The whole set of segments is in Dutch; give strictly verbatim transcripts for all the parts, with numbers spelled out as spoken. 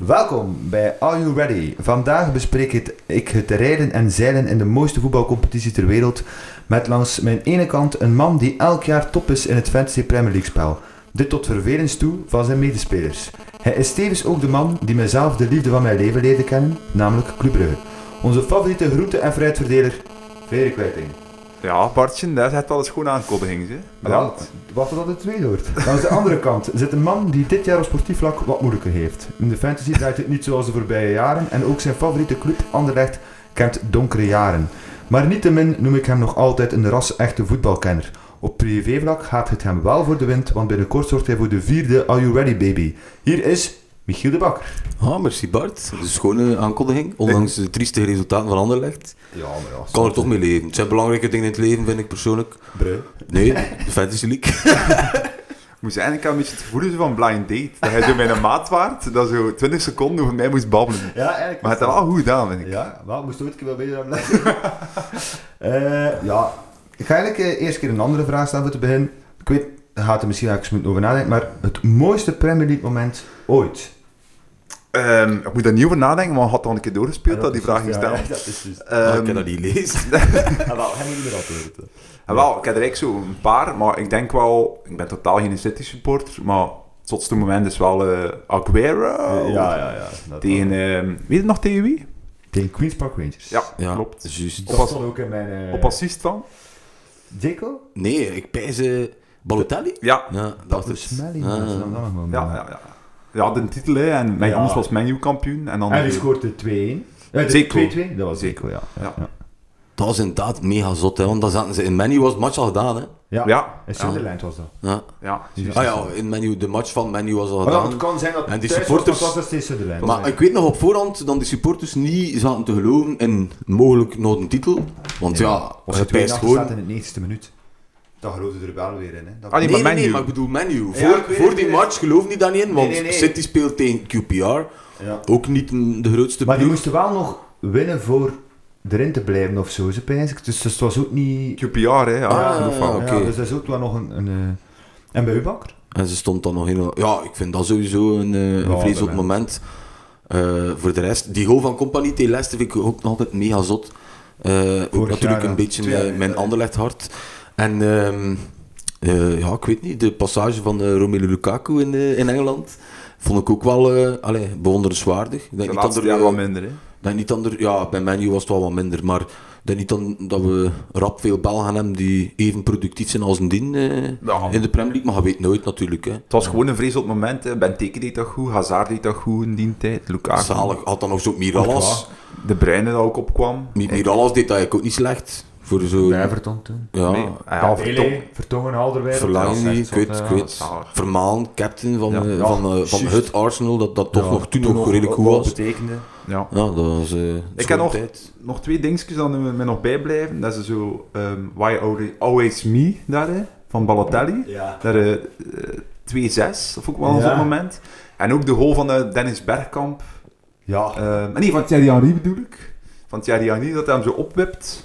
Welkom bij Are You Ready? Vandaag bespreek het, ik het rijden en zeilen in de mooiste voetbalcompetitie ter wereld met langs mijn ene kant een man die elk jaar top is in het Fantasy Premier League spel. Dit tot vervelens toe van zijn medespelers. Hij is tevens ook de man die mijzelf de liefde van mijn leven leerde kennen, namelijk Club Brugge. Onze favoriete groente- en fruitverdeler, Frederik Wijting. Ja, Bartje, dat is echt wel een schone aankondiging. Hè. Bedankt. Ja, wat dat het tweede hoort. Langs de andere kant zit een man die dit jaar op sportief vlak wat moeilijker heeft. In de fantasy draait het niet zoals de voorbije jaren en ook zijn favoriete club Anderlecht kent donkere jaren. Maar niettemin noem ik hem nog altijd een ras-echte voetbalkenner. Op privévlak gaat het hem wel voor de wind, want binnenkort zorgt hij voor de vierde Are You Ready baby. Hier is Michiel de Bakker. Ah, merci Bart. Dat is een schone aankondiging, ondanks de triestige resultaten van Anderlecht. Ja, maar ja. Kan er toch mee leven. Het zijn belangrijke dingen in het leven, vind ik persoonlijk. Breu. Nee, de Fantasy League. Ik moest eigenlijk een beetje het gevoel van Blind Date. Dat hij zo bij een maat waart, dat zo twintig seconden over mij moest babbelen. Ja, eigenlijk. Maar het is wel goed gedaan, vind ik. Ja, wel, moest ooit een keer wel beter aan blijven. uh, ja, ik ga eigenlijk uh, eerst keer een andere vraag stellen voor te beginnen. Ik weet, daar gaat er misschien even moeten over nadenken, maar het mooiste Premier League moment ooit? Um, ik moet daar niet over nadenken, maar ik had al een keer doorgespeeld, ja, dat, dat die vraag ging stellen. Ja, ja, dat is dus. Um, ah, ik heb dat niet gelezen. Ah, wel, hij moet niet meer antwoorden. Ja, wel, ik heb er eigenlijk zo een paar, maar ik denk wel, ik ben totaal geen City supporter, maar het zotste moment is wel uh, Aguero. Uh, ja, ja, ja. Tegen, uh, weet je nog tegen wie? Tegen Queen's Park Rangers. Ja, ja klopt. Juist. Dat was ook in mijn... Uh... Op assist van? Dzeko? Nee, ik pijs uh, Balotelli? Ja. Ja, dat, dat is Smelly. Ah. Ja, ja, ja. Ja, de titel, hè, en ja. Anders was Man U kampioen. En, dan en die scoorde twee-één. Ja, twee-twee, dat was Dzeko, ja. Ja. ja. Dat was inderdaad mega zot, hè, want dan zaten ze in Menu was het match al gedaan, hè? Ja, ja. in Sunderland was dat. Ja. Ja. Ah ja, in Menu, de match van Menu was al maar gedaan. Ja, het kan zijn dat en die supporters was dat steeds Sunderland. Maar ja. Ik weet nog op voorhand dat de supporters niet zaten te geloven in mogelijk nog een titel. Want ja, ja als je twee gewoon... staat in de negentigste minuut. Dan geloofde er wel weer in. Hè. Dat... Ah, nee, nee, nee, nee, maar ik bedoel Menu. Ja, voor voor die match geloofde niet daar niet in, want nee, nee, nee. City speelt tegen Q P R. Ja. Ook niet de grootste Maar die moesten wel nog winnen voor erin te blijven of zo, dus, dus het was ook niet... Q P R, hè. Ja, ah, ja, ja, okay. ja, dus dat is ook wel nog een... een uh... En bij u, Bakker? En ze stond dan nog in... Ja, ik vind dat sowieso een, uh, ja, een vreselijk moment. Uh, voor de rest, die goal van Compagnie tegen Leicester vind ik ook nog altijd mega zot. Uh, ook natuurlijk jaar, een ja. beetje Twee, uh, mijn ja. Anderlecht hart. En um, uh, ja, ik weet niet, de passage van uh, Romelu Lukaku in, uh, in Engeland vond ik ook wel uh, allez, bewonderenswaardig. Ik denk de niet laatste dat er, jaar wat minder, hè? Denk niet dat er, ja, bij Man U was het wel wat minder, maar ik denk niet dan, dat we rap veel Belgen hebben die even productief zijn als een dien uh, ja. in de Premier League, maar je weet nooit natuurlijk. Hè. Het was gewoon een vreselijk moment, hè. Benteke deed dat goed, Hazard deed dat goed in die tijd, Lukaku. Zalig, had dan nog zo Mirallas. De Bruyne dat ook opkwam. Mirallas deed dat eigenlijk ook niet slecht. Voor zo... Bij Everton toen. Ja. Nee. ja Vertongen, Vertongen Alderweireld. Verlangen niet, ik weet, ik weet. Vermaan, captain van, ja. uh, van, uh, van het Arsenal, dat, dat toch ja, nog toen, toen nog redelijk goed was. Betekende. Ja. ja, dat was uh, ik heb nog, nog twee dingetjes die me nog bijblijven. Dat is zo um, Why Always Me, daar, hè, van Balotelli. Ja. Daar, uh, twee zes, of ook wel ja. zo'n moment. En ook de goal van uh, Dennis Bergkamp. Ja. Uh, nee, van Thierry Henry bedoel ik. Van Thierry Henry, dat hij hem zo opwipt.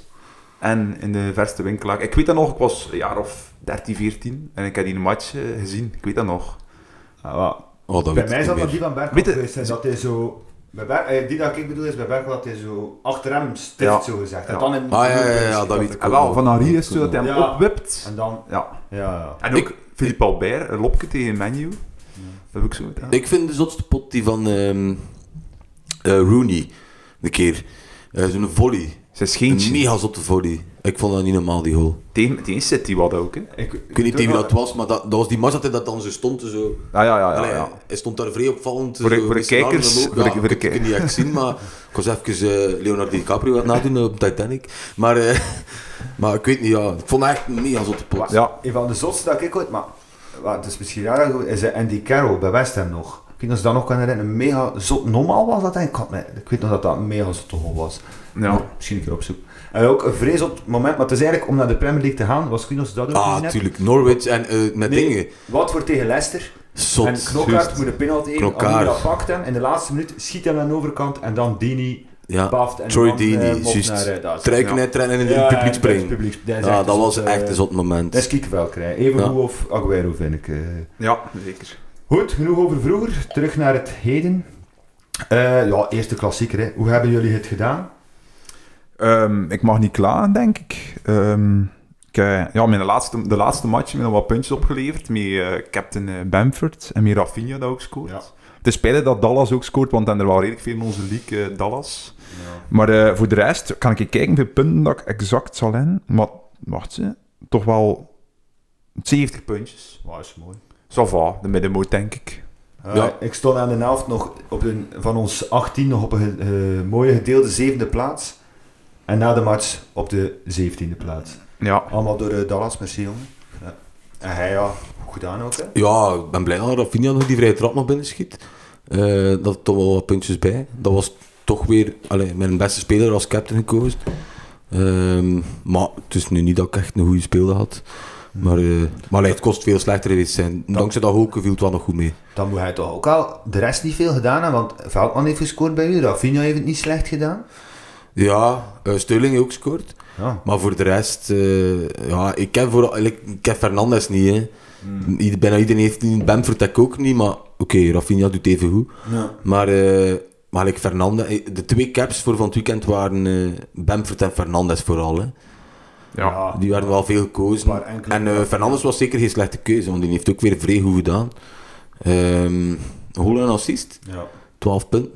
En in de verste winkel. Ik weet dat nog, ik was een jaar of dertien, veertien. En ik heb die match uh, gezien. Ik weet dat nog. Ah, oh, dat bij mij zat dat die van Bergkamp geweest zijn. Dat hij zo... Bij Ber- die dat ik bedoel is bij Bergkamp dat hij zo achter hem stift, ja. zo gezegd. Ja. En dan in ah, ja, ja, ja, dat weet ik. En wel, van Henry is zo dat hij hem ja. opwipt. En dan... Ja. Ja, ja. En ook ik, Philippe Albert, een lopje tegen Menu. Ja. Dat heb ik zo gedaan. Ik vind de zotste pot die van um, uh, Rooney. Een keer. Uh, zo'n volley. Zijn scheentje. Een mega zotte volley. Ik vond dat niet normaal, die goal. Tegen, tegen City wat ook, hè? Ik, ik weet niet tegen wie dat was, maar dat, dat was die match dat hij dat dan zo stond. Zo. Ja, ja, ja. ja, Allee, ja. Hij stond daar vrij opvallend. Voor de, zo, voor de kijkers. Voor de, ja, voor de, ik kan het niet echt zien, maar ik was even uh, Leonardo DiCaprio aan het nadoen op Titanic. Maar, uh, maar ik weet niet, ja. Ik vond het echt een mega zotte pot. Ja. Een van de zotste dat ik ooit, maar het is misschien raar, is Andy Carroll bij West Ham nog. Ik weet dat ze dat nog kan herinneren. Een mega zot, normaal was dat eigenlijk. Ik weet nog dat dat een mega zotte goal was. Ja. Maar misschien een keer opzoeken. En ook een vreselijk moment, maar het is eigenlijk om naar de Premier League te gaan, was Quinos dat ook Ah, natuurlijk. Norwich en uh, met nee, dingen. Watford tegen Leicester. Zot. En Knokkaert moet een penalty geven. Knokkaert. Dat pakt hem in de laatste minuut, schiet hem aan de overkant en dan Dini ja. baft. En Troy dan, Dini, uh, juist. Uh, Trekken net rennen en in het publiek springen. Ja, ja, dat was echt een zot moment. Dat is Kiekenvel krijgen. Even ja. goed of Aguero vind ik. Uh. Ja, zeker. Goed, genoeg over vroeger. Terug naar het heden. Uh, ja, eerste klassieker. Hè. Hoe hebben jullie het gedaan? Um, ik mag niet klagen, denk ik. Um, ik uh, ja, mijn laatste, de laatste match heb ik nog wat puntjes opgeleverd. Met uh, captain uh, Bamford en met Rafinha dat ook scoort. Ja. Het is spijtig dat Dallas ook scoort, want dan er wel redelijk veel in onze league, uh, Dallas. Ja. Maar uh, voor de rest kan ik kijken hoeveel punten dat ik exact zal in. Maar wacht ze, toch wel zeventig puntjes. Wow, is mooi. Ça va, de middenmoot, denk ik. Uh, ja. Ik stond aan de helft nog op een, van ons achttien nog op een uh, mooie gedeelde zevende plaats. En na de match op de zeventiende plaats. Ja. Allemaal door uh, Dallas, merci jongen. Ja. En hij, ja, goed gedaan ook, hè? Ja, ik ben blij dat Rafinha nog die vrije trap nog binnen schiet. Uh, dat er toch wel wat puntjes bij. Dat was toch weer allee, mijn beste speler als captain gekozen. Uh, maar het is nu niet dat ik echt een goede speler had. Maar, uh, maar het kost veel slechter geweest zijn. Dan, Dankzij dat ook viel het wel nog goed mee. Dan moet hij toch ook al de rest niet veel gedaan hebben, want Veldman heeft gescoord bij u, Rafinha heeft het niet slecht gedaan. Ja, uh, Sterling ook gescoord. Ja. Maar voor de rest, uh, ja, ik ken, voor, ik, ik ken Fernandes niet. Hè. Mm. Bijna iedereen heeft die Bamford ik ook niet, maar oké, okay, Rafinha doet even goed. Ja. Maar, uh, maar like Fernandes, de twee caps voor van het weekend waren uh, Bamford en Fernandes vooral. Hè. Ja. Die werden wel veel gekozen. En uh, Fernandes was zeker geen slechte keuze, want die heeft ook weer vrij goed gedaan. Um, goal en assist, ja. twaalf punten.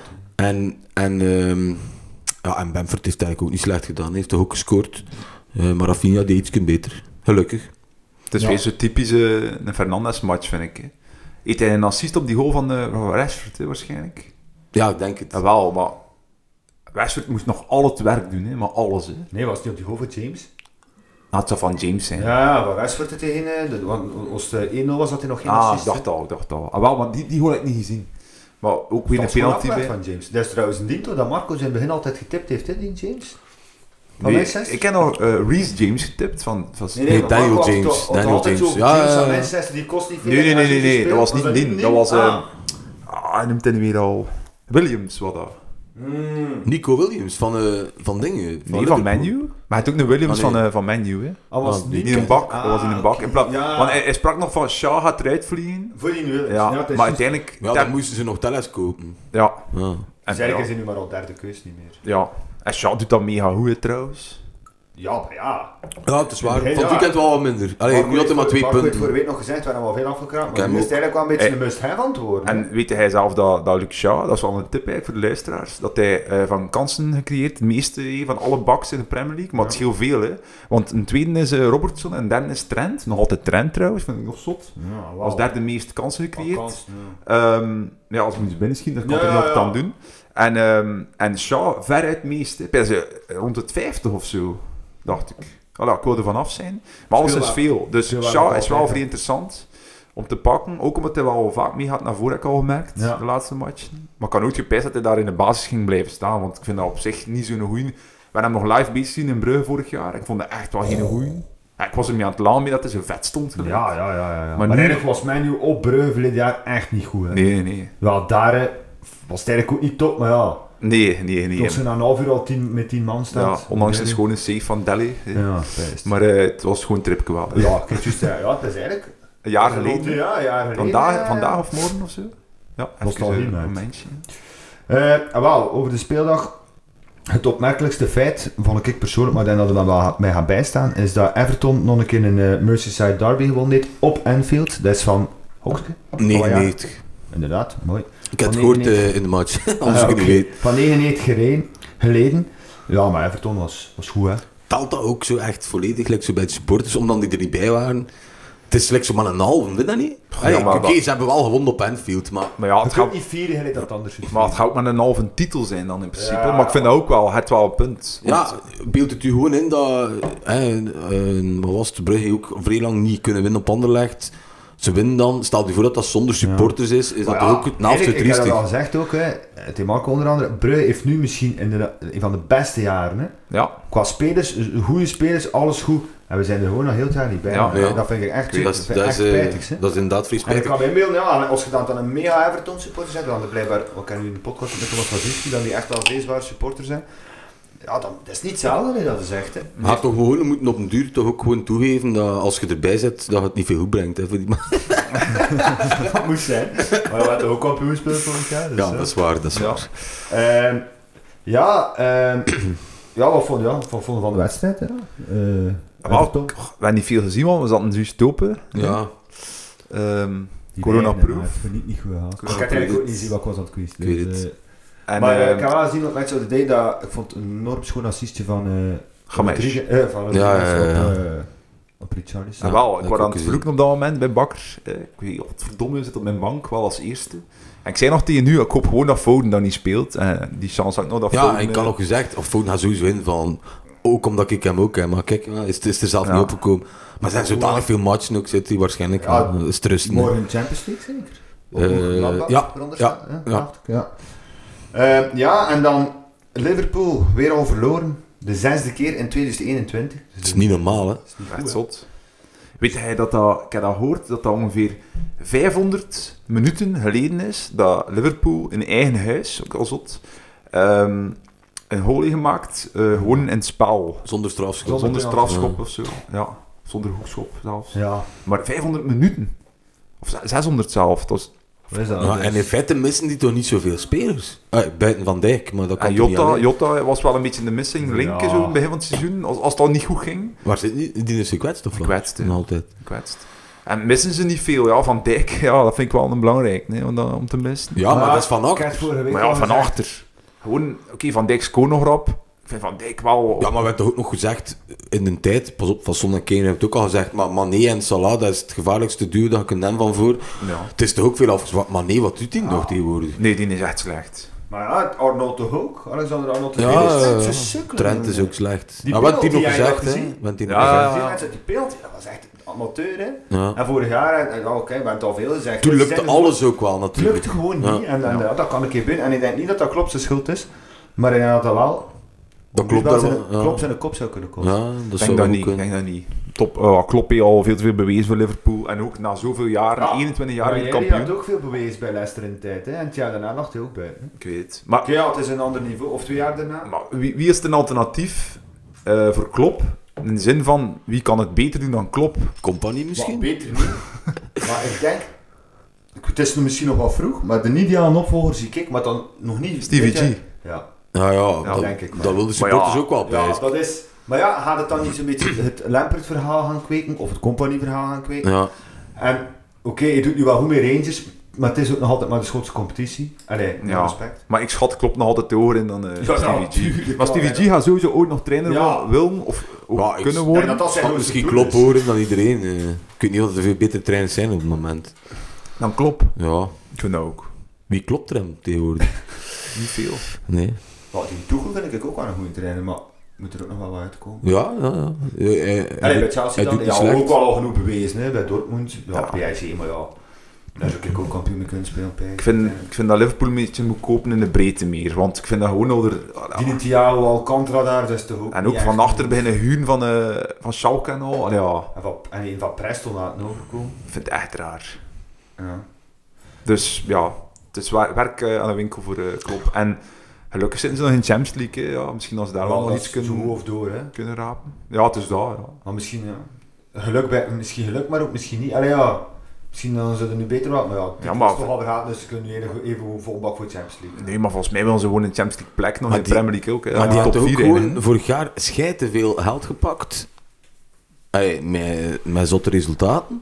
En, en, um, ja, en Bamford heeft eigenlijk ook niet slecht gedaan, hij heeft toch ook gescoord. Uh, maar Rafinha deed iets beter, gelukkig. Het is ja. weer zo'n typische een Fernandes-match, vind ik. Hè. Heeft hij een assist op die goal van, uh, van Rashford, hè, waarschijnlijk? Ja, ik denk het. Ja, wel, maar Rashford moest nog al het werk doen, hè, maar alles. Hè. Nee, was het niet op die goal van James? Nou, het zou van James zijn. Ja, waar Rashford het tegen, als het één nul was, had hij nog geen ah, assist. Ah, ik dacht al, ik dacht al. Ah, wel, maar die, die goal heb ik niet gezien. Maar ook weer een penalty bij. Van James. Dat is trouwens een ding dat Marco in het begin altijd getipt heeft, hè, die James? Van nee, ik heb nog uh, Reece James getipt van... van nee, nee, nee Daniel Marco James. Had, had Daniel James. James. Ja, James aan Manchester, die kost niet veel. Nee, nee, nee, nee, nee, dat was niet Din. Dat was... Ah. Ah, hij noemt het weer al... Williams, wat dat. Mm. Nico Williams, van, uh, van dingen. Van nee, van Man U. Maar hij had ook een Williams ah, nee. van, uh, van Man U, hè. Oh, was ah, niet in een bak. Ah, dat was in een bak. In pla- ja. Want hij, hij sprak nog van Shaw gaat eruit vliegen. Voor die Williams. Ja, ja, maar uiteindelijk... Ja, dan moesten ze nog Telles kopen. Ja. ja. En eigenlijk is hij nu maar al derde keus niet meer. Ja. En Shaw doet dat mega goed, trouwens. Ja, maar ja. Ja, het is waar. Van het weekend wel wat minder. Allee, nu had hij maar twee punten. Ik heb voor de week nog gezegd, we hebben al veel afgekraakt. Maar nu is het eigenlijk wel een beetje hey. een must-have antwoord. En weet hij zelf dat, dat Luc Shaw, dat is wel een tip eigenlijk voor de luisteraars, dat hij uh, van kansen gecreëerd, de meeste uh, van alle backs in de Premier League, maar ja. het scheelt veel, hè. Want een tweede is uh, Robertson en een derde is Trent. Nog altijd Trent trouwens, vind ik nog zot. Ja, wow. Als derde de meeste kansen gecreëerd. Kans, ja. Um, ja, als hij moet binnen schieten, dan kan hij ja, nog ja. dan doen. En, um, en Shaw veruit het meeste, rond het vijftig of zo, dacht ik. Voilà, ik wil er vanaf zijn. Maar alles is veel. Dus Shaw is wel vrij interessant om te pakken. Ook omdat hij wel vaak mee gaat naar voren, heb ik al gemerkt, ja. de laatste match. Maar ik kan nooit gepijst dat hij daar in de basis ging blijven staan. Want ik vind dat op zich niet zo'n goeie. We hebben hem nog live bezig gezien in Brugge vorig jaar. Ik vond dat echt wel geen goeie. Ja, ik was er mee aan het lachen mee dat hij zo vet stond. Ja, ja, ja, ja, ja. Maar, maar nu... eigenlijk was Man U op Brugge verleden jaar echt niet goed. Hè? Nee, nee. Wel, daar was het eigenlijk ook niet top, maar ja... Nee, nee, nee. Toen ze na een half uur al tien, met tien man staat. Ja, ondanks een schone save van Delhi. Ja, maar uh, het was gewoon een tripje wel. Ja, ik just, ja, ja, het is eigenlijk... Een jaar geleden. Ja, een jaar geleden. Vandaag, ja. vandaag of morgen of zo. Ja, was al niet een momentje. Uh, wel, over de speeldag. Het opmerkelijkste feit, vond ik persoonlijk, maar ik denk dat er dan wel mij gaat bijstaan, is dat Everton nog een keer een uh, Merseyside derby gewonnen heeft op Anfield. Dat is van... Hoogste? negenennegentig. Inderdaad, mooi. Ik heb het gehoord uh, in de match, anders uh, ik okay. niet weet. Van negenennegentig gereden, geleden. Ja, maar Everton was, was goed, hè. Telt dat ook zo echt volledig, like zo bij de supporters, omdat die er niet bij waren? Het is like zo maar een halve, weet dat niet? Ja, ja, Oké, okay, ze hebben wel gewonnen op Anfield, maar... maar ja, het gaat niet vieren, gelijk dat anders is. Maar het gaat maar een halve titel zijn dan in principe. Ja. Maar ik vind dat ook wel, het wel een punt. Ja, beeld het u gewoon in dat... Eh, uh, wat was het, Brugge ook vrij lang niet kunnen winnen op Anderlecht. Ze winnen dan, stel je voor dat dat zonder supporters is, is dat ja, ook het naast het triestig. Ik heb al gezegd ook, hè, tegen Marco onder andere, Brugge heeft nu misschien in de, een van de beste jaren. Hè. Ja. Qua spelers, goede spelers, alles goed. En we zijn er gewoon nog heel het jaar niet bij. Ja, ja. Dat vind ik echt, dat is, dat echt is, spijtig. Hè. Dat is inderdaad vrij spijtig. En ik kan mij mailen, ja, als je dan, dan een mega Everton supporter bent, dan er blijkbaar, wat kan nu in de podcast met Thomas Wadzinski, dan die echt wel leesbare supporter zijn. Ja, dan, dat is niet hetzelfde dat je zegt. Hè. Maar je toch gewoon moeten op een duur toch ook gewoon toegeven dat als je erbij zit, dat het niet veel goed brengt. Hè, voor die man. dat moest zijn. Maar we hadden ook kampioen gespeeld vorig jaar. Dus, ja, dat is waar, dat is waar. Ja, um, ja, um, ja wat vond je ja, wat vond je van de wedstrijd? Ja? Uh, well, we hebben niet veel gezien, want we zaten juist open. Ja. Um, Corona-proof. Ik heb het niet goed gehad. Ik had eigenlijk ook niet zien wat ik was aan het quiz. Dus, uh, en, maar uh, ik kan wel zien wat mensen zouden denken dat ik vond een enorm schoon assistje van uh, Gamesh. Uh, van ja, ja, ja, ja. op, uh, op Richarlison. Ja, wel, ik was aan het vloeken op dat moment bij Bakker. Uh, ik weet wat verdomme zit op mijn bank, wel als eerste. En ik zei nog tegen nu, ik hoop gewoon dat Foden dan niet speelt. Uh, die chance had ik nog dat ja, Foden... Ja, ik kan ook gezegd, of Foden gaat sowieso in van... Ook omdat ik hem ook heb, maar kijk, is, is er zelf ja. niet opgekomen. Maar er zijn zodanig veel matchen ook, zit hij waarschijnlijk ja, uh, is te morgen in Champions League zeker? Uh, ja, ja, ja, ja. ja. Uh, ja, en dan Liverpool weer al verloren. De zesde keer in twintig eenentwintig. Dus het is niet normaal, hè? Het is echt zot. Weet jij dat dat, ik heb dat gehoord, dat dat ongeveer vijfhonderd minuten geleden is dat Liverpool in eigen huis, ook al zot, um, een goal gemaakt, uh, gewoon in het spel. Zonder strafschop. Zonder, zonder strafschop ja. of zo. Ja, zonder hoekschop zelfs. Ja. Maar vijfhonderd minuten. Of zeshonderd zelf. Dat was... Dat ja, en in feite missen die toch niet zoveel spelers? Ah, buiten Van Dijk, maar dat kan en Jota, Jota was wel een beetje de missing link ja. zo in het begin van het seizoen, als, als het al niet goed ging. Waar zit die? Die is gekwetst of gekwetst? Altijd. Gekwetst. En missen ze niet veel, ja, Van Dijk, ja, dat vind ik wel een belangrijk, nee, om, dat, om te missen. Ja, maar, maar dat is van achter. Maar ja, van achter. Gewoon, oké, okay, Van Dijk scoort nog rap. Ik vind Van Dijk wel... Ja, maar we hebben toch ook nog gezegd, in de tijd, pas op, van Son en Kane hebben het ook al gezegd, maar Mané en Salah, dat is het gevaarlijkste duo dat je kunt hebben van voor. Ja. Het is toch ook veel afgezwakt. Mané, wat doet hij ja. nog tegenwoordig? Nee, die is echt slecht. Maar ja, Arnold toch ook? Alexander Arnold ja, is uh, sukkelen, Trent is ook slecht. Die ja, wat hij nog gezegd, hè? Want die ja, nog ja, gezegd. Die beeld, dat was echt amateur, hè? Ja. En vorig jaar, en, oké, okay, we hebben het al veel gezegd. Toen lukte alles ook wel, natuurlijk. Het lukte gewoon ja. niet, en, en ja. dat kan een keer binnen. En ik denk niet dat dat Klopp zijn schuld is, maar ik denk dat dat wel... Dat klopt daar wel. Ja. Klopp zijn de kop zou kunnen kosten. Ja, dat denk dat niet. Ik denk dat niet. Top, uh, Klopp heeft al veel te veel bewezen voor Liverpool. En ook na zoveel jaren, ja, eenentwintig jaar weer kampioen. Hij had ook veel bewezen bij Leicester in de tijd. Hè? En het jaar daarna lag hij ook bij. Hè? Ik weet maar, ja, het is een ander niveau. Of twee jaar daarna. Maar wie, wie is het een alternatief uh, voor Klopp? In de zin van, wie kan het beter doen dan Klopp? Compagnie misschien? Maar beter niet. Maar ik denk... Het is misschien nog wat vroeg, maar de ideale opvolger zie ik, maar dan nog niet... Stevie G. Ja. Ja, ja, ja dat, denk ik. Dat wil de supporters ja, ook wel bij. Ja, dat is... Maar ja, gaat het dan niet zo'n beetje het Lampert-verhaal gaan kweken, of het Company-verhaal gaan kweken? Ja. En oké, okay, je doet nu wel goed met Rangers, maar het is ook nog altijd maar de Schotse competitie. Allee, met ja. respect. Maar ik schat Klopp nog altijd hoger in dan uh, ja, Stevie G. Ja, maar Stevie G gaat sowieso ooit nog trainer ja. willen, of ja, kunnen worden. Ik dat dat misschien Klopp horen dan iedereen. Uh, ik weet niet of er veel betere trainers zijn op het moment. Dan Klopp? Ja. Ik vind dat ook. Wie klopt er hem tegenwoordig? Niet veel. Nee. Ja, die Tuchel vind ik ook wel een goede trainer, maar moet er ook nog wel wat uitkomen. Ja, ja, ja. Hij, hij, Allee, bij Chelsea dan, ja, slecht. ook wel al genoeg bewezen, hè, bij Dortmund. Ja, ja. P S G, maar ja, daar zou ik ook kampioen mee kunnen spelen. Ik vind, ik vind dat Liverpool een beetje moet kopen in de breedte meer, want ik vind dat gewoon al... Er, die Thiago, Alcantara daar, dat is toch ook... En ook van achter beginnen huren van, uh, van Schalke en al, allee, ja. En van, en een van Preston laten overkomen. Ik vind het echt raar. Ja. Dus ja, het is werk uh, aan de winkel voor uh, Klopp. En gelukkig zitten ze nog in de Champions League, hè. Ja, misschien als ze daar wel nog iets kunnen, zo of door, hè. kunnen rapen. Ja, het is daar, ja. Maar misschien, ja. Geluk bij, misschien geluk, maar ook misschien niet. Allee, ja. Misschien dan zullen ze nu beter wat, maar ja, het ja, maar, is toch al gehad, dus ze kunnen nu even, even vol bak voor de Champions League. Nee, maar volgens mij willen ze gewoon een Champions League plek nog maar in de Premier League ook. Hè. Maar ja, die had ook vier gewoon in, vorig jaar schijt veel geld gepakt. Allee, met, met zotte resultaten,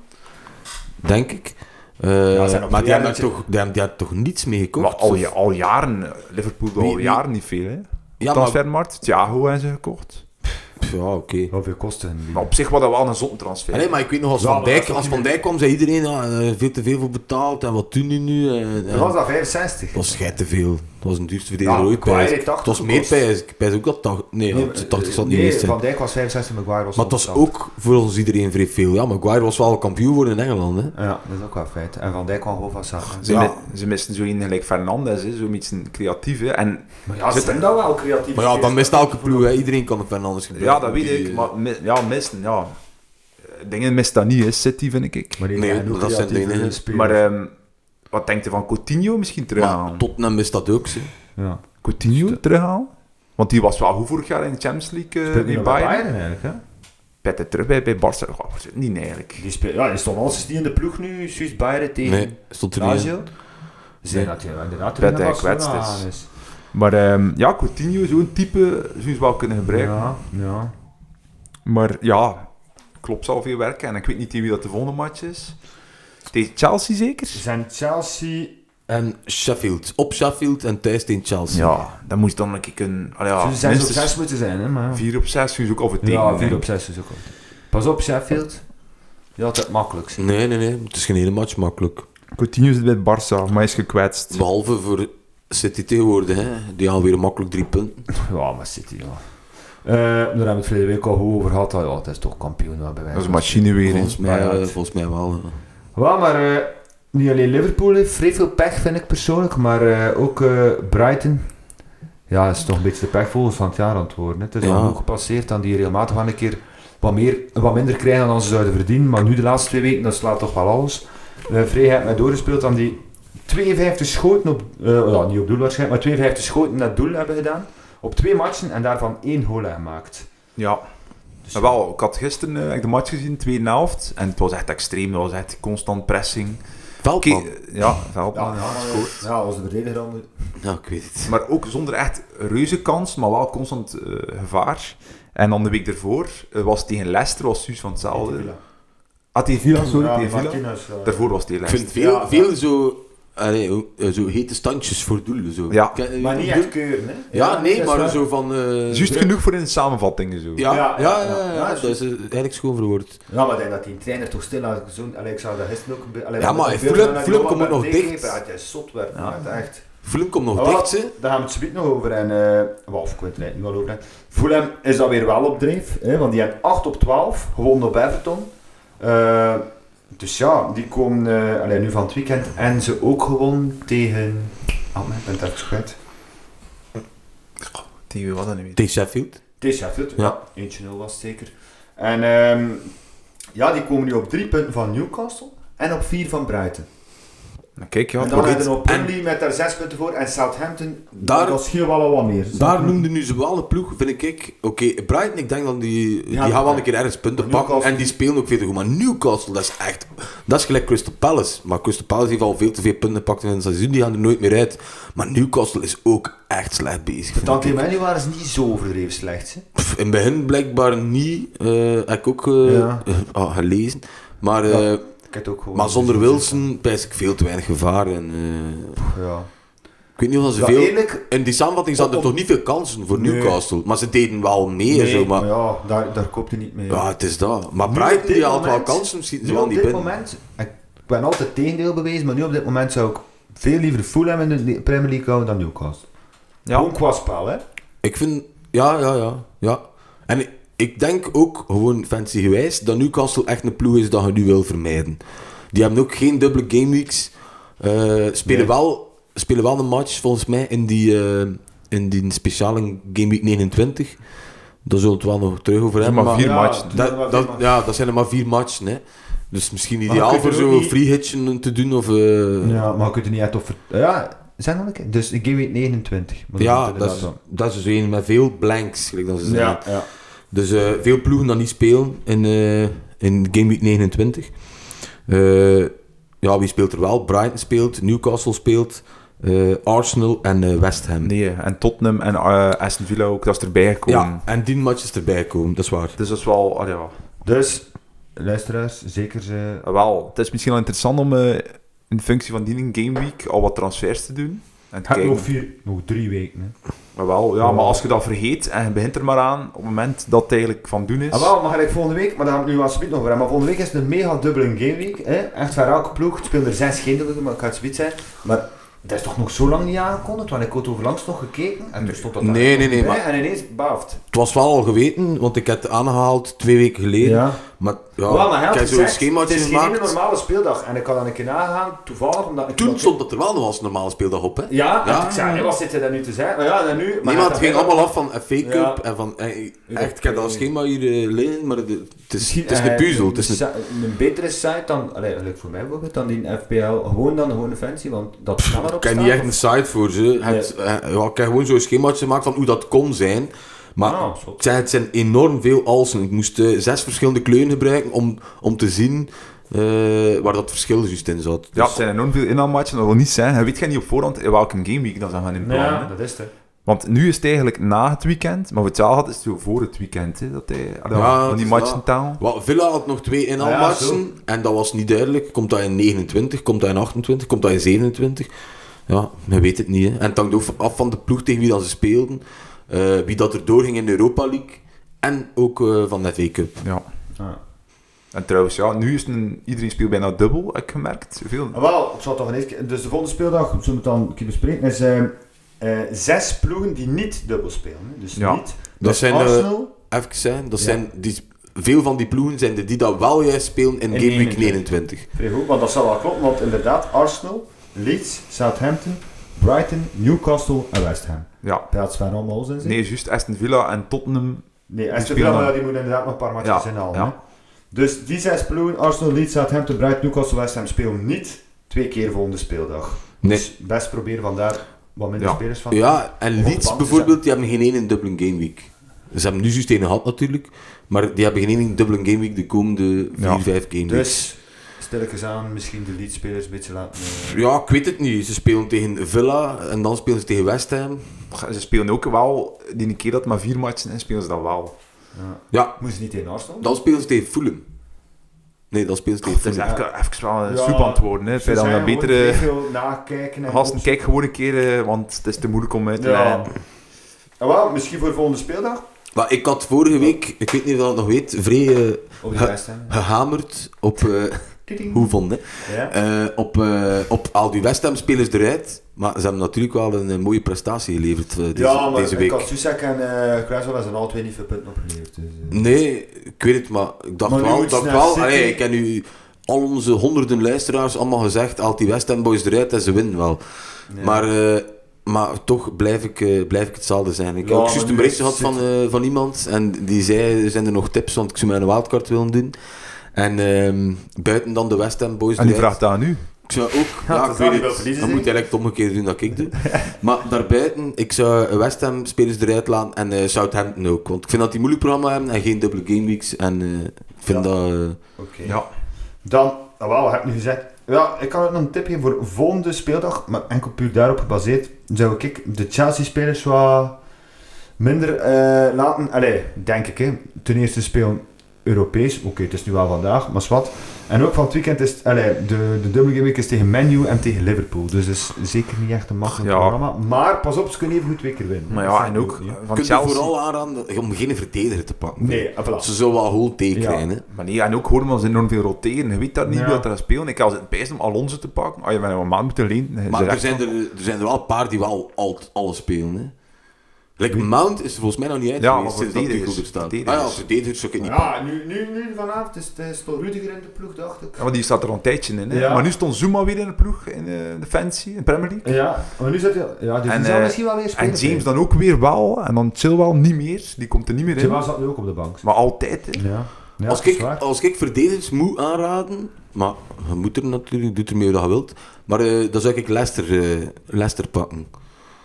denk ik. Uh, ja, maar die hebben, toch, die hebben daar toch niets mee gekocht? Maar al, al jaren, Liverpool doet al jaren niet veel, hè? Ja, transfermarkt, Thiago hebben ze gekocht. Ja, oké. Okay. Hoeveel kosten die? Maar op zich was dat wel een zotte transfer. Nee, maar ik weet nog, als ja, Van Dijk, als Van Dijk kwam, zei iedereen, ja, veel te veel voor betaald, en wat doen die nu? En, dat was dat vijfenzestig. Dat was schijt te veel. Dat was een duurste verdediger ooit. Ja, het was meer pijs. Ik pijs ook dat tachtig... Nee, nee tachtig zal het niet nee, eens zijn. Van Dijk was vijfenzestig, Maguire was maar het was ook volgens iedereen vrij veel. Ja, Maguire was wel kampioen worden in Engeland, hè. Ja, dat is ook wel feit. En Van Dijk kwam gewoon van zaken. Ze, ja. ze misten zo iemand gelijk Fernandes, hè, zo'n iets creatief, hè. En maar ja, ze zijn dat wel creatief. Maar ja, dan mist elke ploeg, hè. Iedereen kan een Fernandes gebruiken. Ja, dat weet ik, maar ja, misten, ja. Dingen mist dat niet, hè, City, vind ik. Maar nee, dat zijn dingen. Maar um, wat denkt je van Coutinho misschien terughalen? Maar Tottenham mist dat ook, hè. Ja. Coutinho terughalen? Want die was wel goed vorig jaar in de Champions League uh, in Bayern. Bayern eigenlijk, hè? Petter terug bij, bij Barça. Oh, wat is het niet eigenlijk? Die speelt, ja, is stond alles niet in de ploeg nu, Suus Bayern tegen nee, stond er niet in. Ze zijn natuurlijk inderdaad terug naar Barcelona is. is. Maar um, ja, Coutinho, zo'n type, zou je wel kunnen gebruiken. Ja, ja. Maar ja, klopt zal veel werken. En ik weet niet tegen wie dat de volgende match is. Tegen Chelsea zeker? Ze zijn Chelsea... En Sheffield. Op Sheffield en thuis tegen Chelsea. Ja, dan moet je dan een keer kunnen... Ah, ja, ze zijn op zes moeten zijn, hè? Maar... vier op zes is ook af en toe. Ja, vier op zes is ook altijd. Pas op, Sheffield. Ja, altijd makkelijk. Zeg. Nee, nee, nee. Het is geen hele match makkelijk. Coutinho zit bij Barça, maar is gekwetst. Behalve voor City tegenwoordig, hè. Die halen weer makkelijk drie punten. Ja, maar City, ja. Uh, daar hebben we het verleden week al goed over gehad. Ja, het is toch kampioen. Bij wijze. Dat is een machine weer. Volgens mij, uh, volgens mij wel. Ja, ja maar... Uh, niet alleen Liverpool heeft vrij veel pech, vind ik persoonlijk, maar uh, ook uh, Brighton. Ja, het is toch een beetje de pechvogels van het jaar aan het worden. Hè. Het is ja. al goed gepasseerd aan die regelmatig wel een keer wat, meer, wat minder krijgen dan ze zouden verdienen. Maar nu de laatste twee weken, dat slaat toch wel alles. Uh, Vrij heeft mij doorgespeeld aan die tweeënvijftig schoten op, uh, ja, niet op doel waarschijnlijk, maar tweeënvijftig schoten naar doel hebben gedaan. Op twee matchen en daarvan één goal gemaakt. Ja. Dus maar wel, ik had gisteren uh, de match gezien, tweede helft. En het was echt extreem, het was echt constant pressing. Veldman. Okay, ja, Veldman. Ja, ja, ja, ja, was de verdediger dan. Ja, ik weet het. Maar ook zonder echt reuze kans, maar wel constant uh, gevaar. En dan de week ervoor uh, was tegen Leicester, was Suus van hetzelfde. Ah, tegen Villa, sorry, ja, tegen Villa. Martinez, ja. Daarvoor was tegen Leicester. Ik vind veel, ja, veel ja. zo... Allee, zo hete standjes voor doelen. Zo. Ja. Ken, maar niet echt keuren, hè? Ja, ja nee, maar waar. Zo van... Uh, Juist genoeg voor in de samenvattingen, zo. Ja, ja, ja, ja, ja, ja, ja dat is eigenlijk schoon verwoord. Ja, maar ik denk dat die trainer toch stil had zo'n... Allee, ik zou dat gisteren ook... Allee, ja, maar Fulham komt nog dicht. Dat hij zot werd, ja. echt. Fulham komt nog dicht, hè? Daar gaan we het zometeen nog over. En, uh, of ik weet het niet wel over. Fulham is dan weer wel op dreef, hè, want die hebben acht op twaalf gewonnen op Everton. Uh, Dus ja, die komen uh, allee, nu van het weekend en ze ook gewonnen tegen... Oh, ik ben het even kwijt. Tegen wie was dat nu weer? Tegen Sheffield. Tegen Sheffield, ja. ja. eentje nul was het zeker. En um, ja, die komen nu op drie punten van Newcastle en op vier van Brighton. Nou, kijk, ja, en dan hebben we nog Burnley met daar zes punten voor en Southampton, daar, dat scheelt wel al wat meer. Daar noemde nu ze wel een ploeg, vind ik. Oké, okay, Brighton, ik denk dat die, ja, die gaan wel een keer ergens punten pakken en die spelen ook veel te goed. Maar Newcastle, dat is echt, dat is gelijk Crystal Palace. Maar Crystal Palace heeft al veel te veel punten gepakt in het seizoen, die gaan er nooit meer uit. Maar Newcastle is ook echt slecht bezig. De Tantimani waren ze niet zo overdreven slecht. Hè? Pff, in het begin blijkbaar niet, uh, heb ik ook uh, ja. uh, uh, gelezen. Maar... Uh, ja. Maar zonder Wilson pijs ik veel te weinig gevaar. En, uh, ja. Ik weet niet of ze ja, veel... Eerlijk, in die samenvatting zaten er toch niet veel kansen voor nee. Newcastle. Maar ze deden wel meer. Nee, zo, maar... maar ja, daar, daar koopt hij niet mee. Ja, het is dat. Maar Brighton die haalt wel kansen. Misschien nu op dit binnen. moment... Ik ben altijd het tegendeel bewezen, maar nu op dit moment zou ik veel liever Fulham in de Premier League houden dan Newcastle. Ja. Gewoon qua spel, hè? Ik vind... Ja, ja, ja. ja. En... Ik, ik denk ook, gewoon fancy gewijs, dat Newcastle echt een ploeg is dat je nu wil vermijden. Die hebben ook geen dubbele gameweeks. Uh, spelen, nee. wel, spelen wel een match, volgens mij, in die, uh, in die speciale gameweek negenentwintig. Daar zullen we het wel nog terug over hebben. Maar vier ja, matchen. Dat, dat, dat, ja, dat zijn er maar vier matchen. Hè. Dus misschien ideaal voor zo'n niet... free hitchen te doen. Of, uh... Ja, maar je kunt er niet echt over... Ja, zijn nog een keer. Dus gameweek negenentwintig. Maar ja, dat is, dat is dus een met veel blanks, gelijk dat ze zeggen. Ja, ja. Dus uh, veel ploegen dat niet spelen in, uh, in gameweek negenentwintig. Uh, ja, wie speelt er wel? Brighton speelt, Newcastle speelt, uh, Arsenal en uh, West Ham. Nee, en Tottenham en uh, Aston Villa ook, dat is erbij gekomen. Ja, en die match is erbij gekomen, dat is waar. Dus dat is wel... Oh ja. Dus, luisteraars, zeker... Ze... Uh, wel, het is misschien wel interessant om uh, in functie van die gameweek al wat transfers te doen. En te Heb kijken... nog vier, nog drie weken, hè. Maar wel, ja, maar als je dat vergeet en je begint er maar aan op het moment dat het eigenlijk van doen is. Ah, wel, maar gelijk volgende week, maar daar gaan we nu wel speed nog over hebben. Maar volgende week is het een mega dubbele gameweek. Hè? Echt voor elke ploeg. Het spelen er zes geen dubbele, maar ik ga het speed zijn. Maar dat is toch nog zo lang niet aangekondigd? Want ik had overlangs nog gekeken en er stond dat daar nee, nee, nee, maar... en ineens baafd. Het was wel al geweten, want ik heb het aangehaald twee weken geleden. Ja. Maar ja, oh, maar ik heb zo'n schemaatje gemaakt. Het is geen normale speeldag. En ik had dan een keer nagegaan, toevallig, omdat ik... Toen stond het er wel nog als een normale speeldag op, hè? Ja, ja. Ik zei, nee, wat zit er dan nu te zeggen? Maar ja, dan nu... Maar, nee, maar het ging allemaal af van F A Cup ja. en van... Eh, echt, ik heb dat schema hier uh, liggen, maar de, het is, het is een puzzel. Het is een... een betere site dan, allee, voor mij bijvoorbeeld, dan die F P L. Gewoon dan gewoon een fancy, want dat kan erop staan. Ik heb niet echt een site voor ze. Het, nee. uh, ja, ik heb gewoon zo'n schemaatje gemaakt van hoe dat kon zijn. Maar Oh, ik zeg, het zijn enorm veel alsen. Ik moest uh, zes verschillende kleuren gebruiken om, om te zien uh, waar dat verschil juist in zat. Ja, Dus... het zijn enorm veel inhaalmatchen, dat wil niet zijn. Je weet geen niet op voorhand in welke gameweek dat ze gaan inplannen. Ja, dat is het. Want nu is het eigenlijk na het weekend, maar wat het wel had is het zo voor het weekend. Hè, dat hij, allee, ja, van die matchen taal. Well, Villa had nog twee inhaalmatchen ah, ja, en dat was niet duidelijk. Komt dat in negenentwintig, komt dat in achtentwintig, komt dat in zevenentwintig? Ja, je weet het niet. Hè. En het hangt ook af van de ploeg tegen wie dat ze speelden. Uh, wie dat er doorging in de Europa League en ook uh, van de F A Cup. Ja. Ah. En trouwens, ja, nu is een, iedereen speelt bijna dubbel, heb ik gemerkt. Veel. Ah, wel, ik zal toch een keer, dus de volgende speeldag, zullen we het dan een keer bespreken, is uh, uh, zes ploegen die niet dubbel spelen. Hè. Dus ja. niet. Dat dus zijn, Arsenal. Uh, even zijn, dat ja. zijn die, veel van die ploegen zijn de die dat wel juist spelen in, in Gameweek negenentwintig. Vrij goed, want dat zal wel kloppen, want inderdaad, Arsenal, Leeds, Southampton, Brighton, Newcastle en West Ham. Ja. Plaats van allemaal zijn ze? Nee, juist Aston Villa en Tottenham. Nee, Aston Villa, maar die moeten inderdaad nog een paar matches ja. inhalen. Ja. Dus die zes ploegen, Arsenal, Leeds, Southampton, Brighton, Newcastle, West Ham, spelen niet twee keer volgende speeldag. Nee. Dus best proberen vandaar wat minder ja. spelers van. Ja, en Leeds bijvoorbeeld, die hebben geen één dubbele gameweek. Ze hebben nu juist één gehad natuurlijk, maar die hebben geen één dubbele gameweek de komende vier, ja. vijf gameweeks. Dus stilletjes aan, misschien de Leeds-spelers een beetje laten... Uh... Ja, ik weet het niet. Ze spelen tegen Villa en dan spelen ze tegen West Ham. Ze spelen ook wel, die een keer dat maar vier matchen en spelen ze dat wel. Ja. ja. Moeten ze niet tegen Arsenal? Dan spelen ze tegen Fulham. Nee, dan spelen ze tegen Fulham. Dat is even, even wel een ja, soepantwoorden. Hè. Ze dan een betere... veel nakijken. Gasten, kijk gewoon een keer, want het is te moeilijk om uit te ja. leiden. Ja, wel, misschien voor de volgende speeldag? Maar ik had vorige week, ik weet niet of je dat nog weet, vrij uh, ge- gehamerd op... Uh, hoe vond je? Ja. Uh, op, uh, op al die West Ham spelers eruit, maar ze hebben natuurlijk wel een, een mooie prestatie geleverd uh, deze, ja, maar deze week. Ja, maar Susek en uh, Kruiswell zijn alle twee niet veel punten opgeleverd. Dus, uh. Nee, ik weet het, maar ik dacht maar wel, dacht wel allee, ik heb nu al onze honderden luisteraars allemaal gezegd, al die West Ham boys eruit en ze winnen wel. Nee. Maar... Uh, Maar toch blijf ik, uh, blijf ik hetzelfde zijn. Ik ja, heb ook juist een berichtje gehad van, uh, van iemand en die zei, zijn er nog tips, want ik zou mijn wildcard willen doen. En uh, buiten dan de West Ham boys. En die vraagt dat aan u? Ik zou ook, ja, ja ik weet het, dan moet je eigenlijk het omgekeerd doen dat ik doe. Maar daarbuiten, ik zou West Ham spelers eruit laten en uh, Southampton ook. Want ik vind dat die moeilijk programma hebben en geen dubbele gameweeks. En uh, ik vind ja. dat... Uh, Oké. Okay. Ja. Dan, nou wel, wat heb ik nu gezegd? Ja, ik kan ook nog een tip geven voor volgende speeldag, maar enkel puur daarop gebaseerd. Zou ik de Chelsea-spelers wat minder uh, laten. Allee, denk ik, hè. Ten eerste spelen Europees. Oké, okay, het is nu wel vandaag, maar wat. En ook van het weekend is allee, de, de dubbele gameweek is tegen Man U en tegen Liverpool. Dus het is zeker niet echt een makkelijk ja. programma. Maar pas op, ze kunnen even goed twee keer winnen. Maar ja, en ook ja. van Kun Chelsea... je vooral aanraden om geen verdediger te pakken. Nee, voilà. Ze zullen wel goed tekenen. Ja. Maar nee, en ook horen we ons enorm veel roteren. Je weet dat niet, ja. wie dat er spelen. Ik had het bijst om Alonso te pakken. Als je met een maand moet lenen. Maar er zijn er, er zijn er wel een paar die wel al, alles spelen. Hè. Like Mount is volgens mij nog niet uit ja, geweest sinds dat hij goed staat. Ah ja, verdedigers zou ik het niet ja, nu, nu, nu vanavond is het stond Rudiger in de ploeg, dacht ik. Ja, maar die staat er al een tijdje in. Hè? Ja. Maar nu stond Zuma weer in de ploeg, in de, de Fantasy, in de Premier League. Ja, maar nu zit hij... Ja, dus en, die zal uh, misschien wel weer spelen. En James dan ook weer wel, en dan Chilwell niet meer. Die komt er niet meer in. Chilwell zat nu ook op de bank. Maar altijd, hè. Ja. Ja, als, ik, als ik verdedigers moet aanraden, maar je moet er natuurlijk, doet ermee wat je wilt, maar uh, dan zou ik Leicester, uh, Leicester pakken.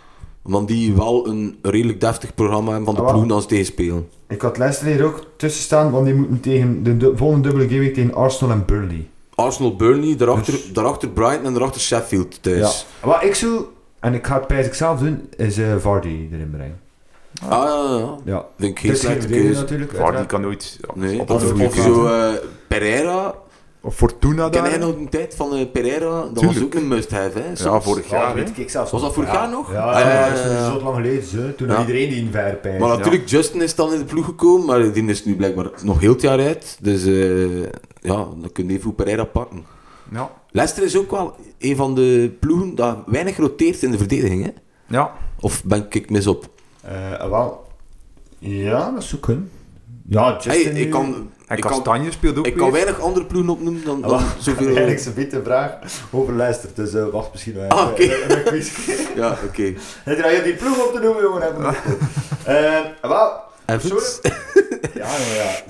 Want die wel een redelijk deftig programma hebben van de ah, ploegen als tegen spelen. Ik had Leicester hier ook tussen staan, want die moeten tegen de, de volgende dubbele gameweek tegen Arsenal en Burnley. Arsenal, Burnley, daarachter, dus... daarachter Brighton en daarachter Sheffield thuis. Ja. Wat ik zou, en ik ga het bij zichzelf doen, is uh, Vardy erin brengen. Ah, ah ja, ja. ja. Vind ik geen slechte keuze. Vardy kan nooit... Ja, nee. Of, of, of zo uh, Pereira... Of Fortuna daar. Ken jij nog een tijd van uh, Pereira? Dat Tuurlijk. was ook een must-have, hè? Ja, vorig jaar. Ja, weet ik zelfs was dat vorig ja. jaar nog? Ja, ja, ja, ja, ja. Zo lang geleden, zo. Toen ja. iedereen die in verpijt. Maar natuurlijk, ja. Justin is dan in de ploeg gekomen, maar die is nu blijkbaar nog heel het jaar uit. Dus uh, ja, dan kun je even Pereira pakken. Ja. Leicester is ook wel een van de ploegen dat weinig roteert in de verdediging, hè? Ja. Of ben ik mis op? Uh, wel, ja, dat zou kunnen. Ja, Justin hey, ik kan... En Kastanje speelt ook Ik weer. kan weinig andere ploegen opnoemen dan, dan oh, zoveel... Eigenlijk een beetje vraag over Leicester, dus uh, wacht misschien nog even. Ah, oké. Okay. Ja, oké. Okay. Hij draait die ploeg op te noemen, jongen. uh, wel, sorry. Ja, nou ja,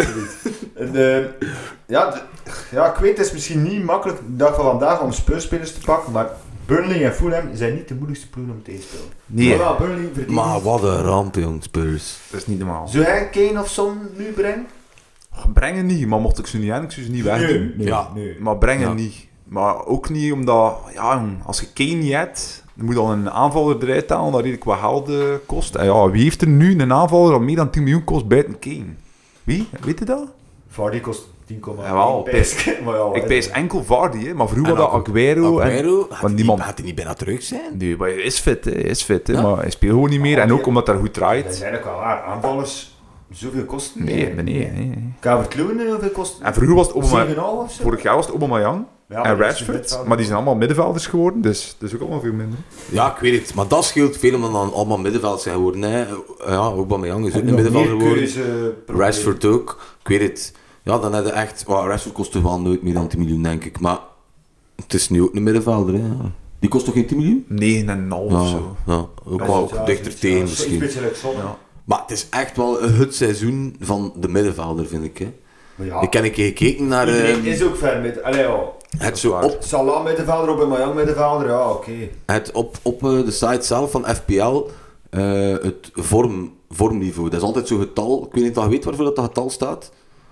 de, ja, de, ja, ik weet, het is misschien niet makkelijk de dag van vandaag om speurspelers te pakken, maar Burnley en Fulham zijn niet de moeilijkste ploegen om te spelen. Nee. Maar, Burnley verdient... Maar wat een ramp, jong, Spurs. Dat is niet normaal. Zou hij Kane of Son nu brengen? Brengen niet, maar mocht ik ze niet aan, ik zou ze niet wegdoen. Nee, nee, Ja. nee. Maar brengen Ja. niet. Maar ook niet omdat, ja, jong, als je Kane niet hebt, dan moet je al een aanvaller eruit halen dat redelijk wat geld uh, kost. En ja, wie heeft er nu een aanvaller dat meer dan tien miljoen kost buiten Kane? Wie? Weet je dat? Vardy kost tien komma één. Jawel, pijs. Maar ja, Ik pijs enkel Vardy, hè, maar vroeger En was dat Aguero. En, Aguero, gaat want hij niemand- niet, gaat hij niet bijna terug zijn? nee, maar hij is fit, hè, hij is fit, hè, Ja? maar hij speelt gewoon niet meer. Ah, En ook ja. omdat hij goed Dat draait. zijn ook wel waar. Aanvallers zoveel kosten. Nee, nee, nee. nee. Calvert-Lewin hoeveel kost? En vroeger was het Aubameyang. zeven komma vijf of zo? Vorig jaar was het Aubameyang Ja, en maar dat is Rashford, middenvelder. maar die zijn allemaal middenvelders geworden, dus dat is ook allemaal veel minder. Ja, ik weet het. Maar dat scheelt veel omdat dan allemaal middenveld zijn geworden. Hè. Ja, Aubameyang is ook En een nog middenvelder meer geworden. keuzeproblemen. Rashford ook. Ik weet het. Ja, dan heb je echt... Well, Rashford kost toch wel nooit meer dan tien miljoen, denk ik. Maar het is nu ook een middenvelder. Hè. Die kost toch geen tien miljoen? negen komma vijf of Ja, zo. ja, ook Ja, wel ook ja, dichter zoiets, tegen ja, misschien. Iets beetje like Son. Ja. Maar het is echt wel het seizoen van de middenvelder, vind ik. Hè. Maar ja, Ik heb een keer gekeken naar... iedereen eh, is ook ver met... Allee, ja. het zo waar. op, Salah middenvelder, Aubameyang middenvelder, ja, oké. het op, op eh, de site zelf van F P L eh, het vorm, vormniveau. Dat is altijd zo'n getal. Ik weet niet of je weet waarvoor dat, dat getal staat.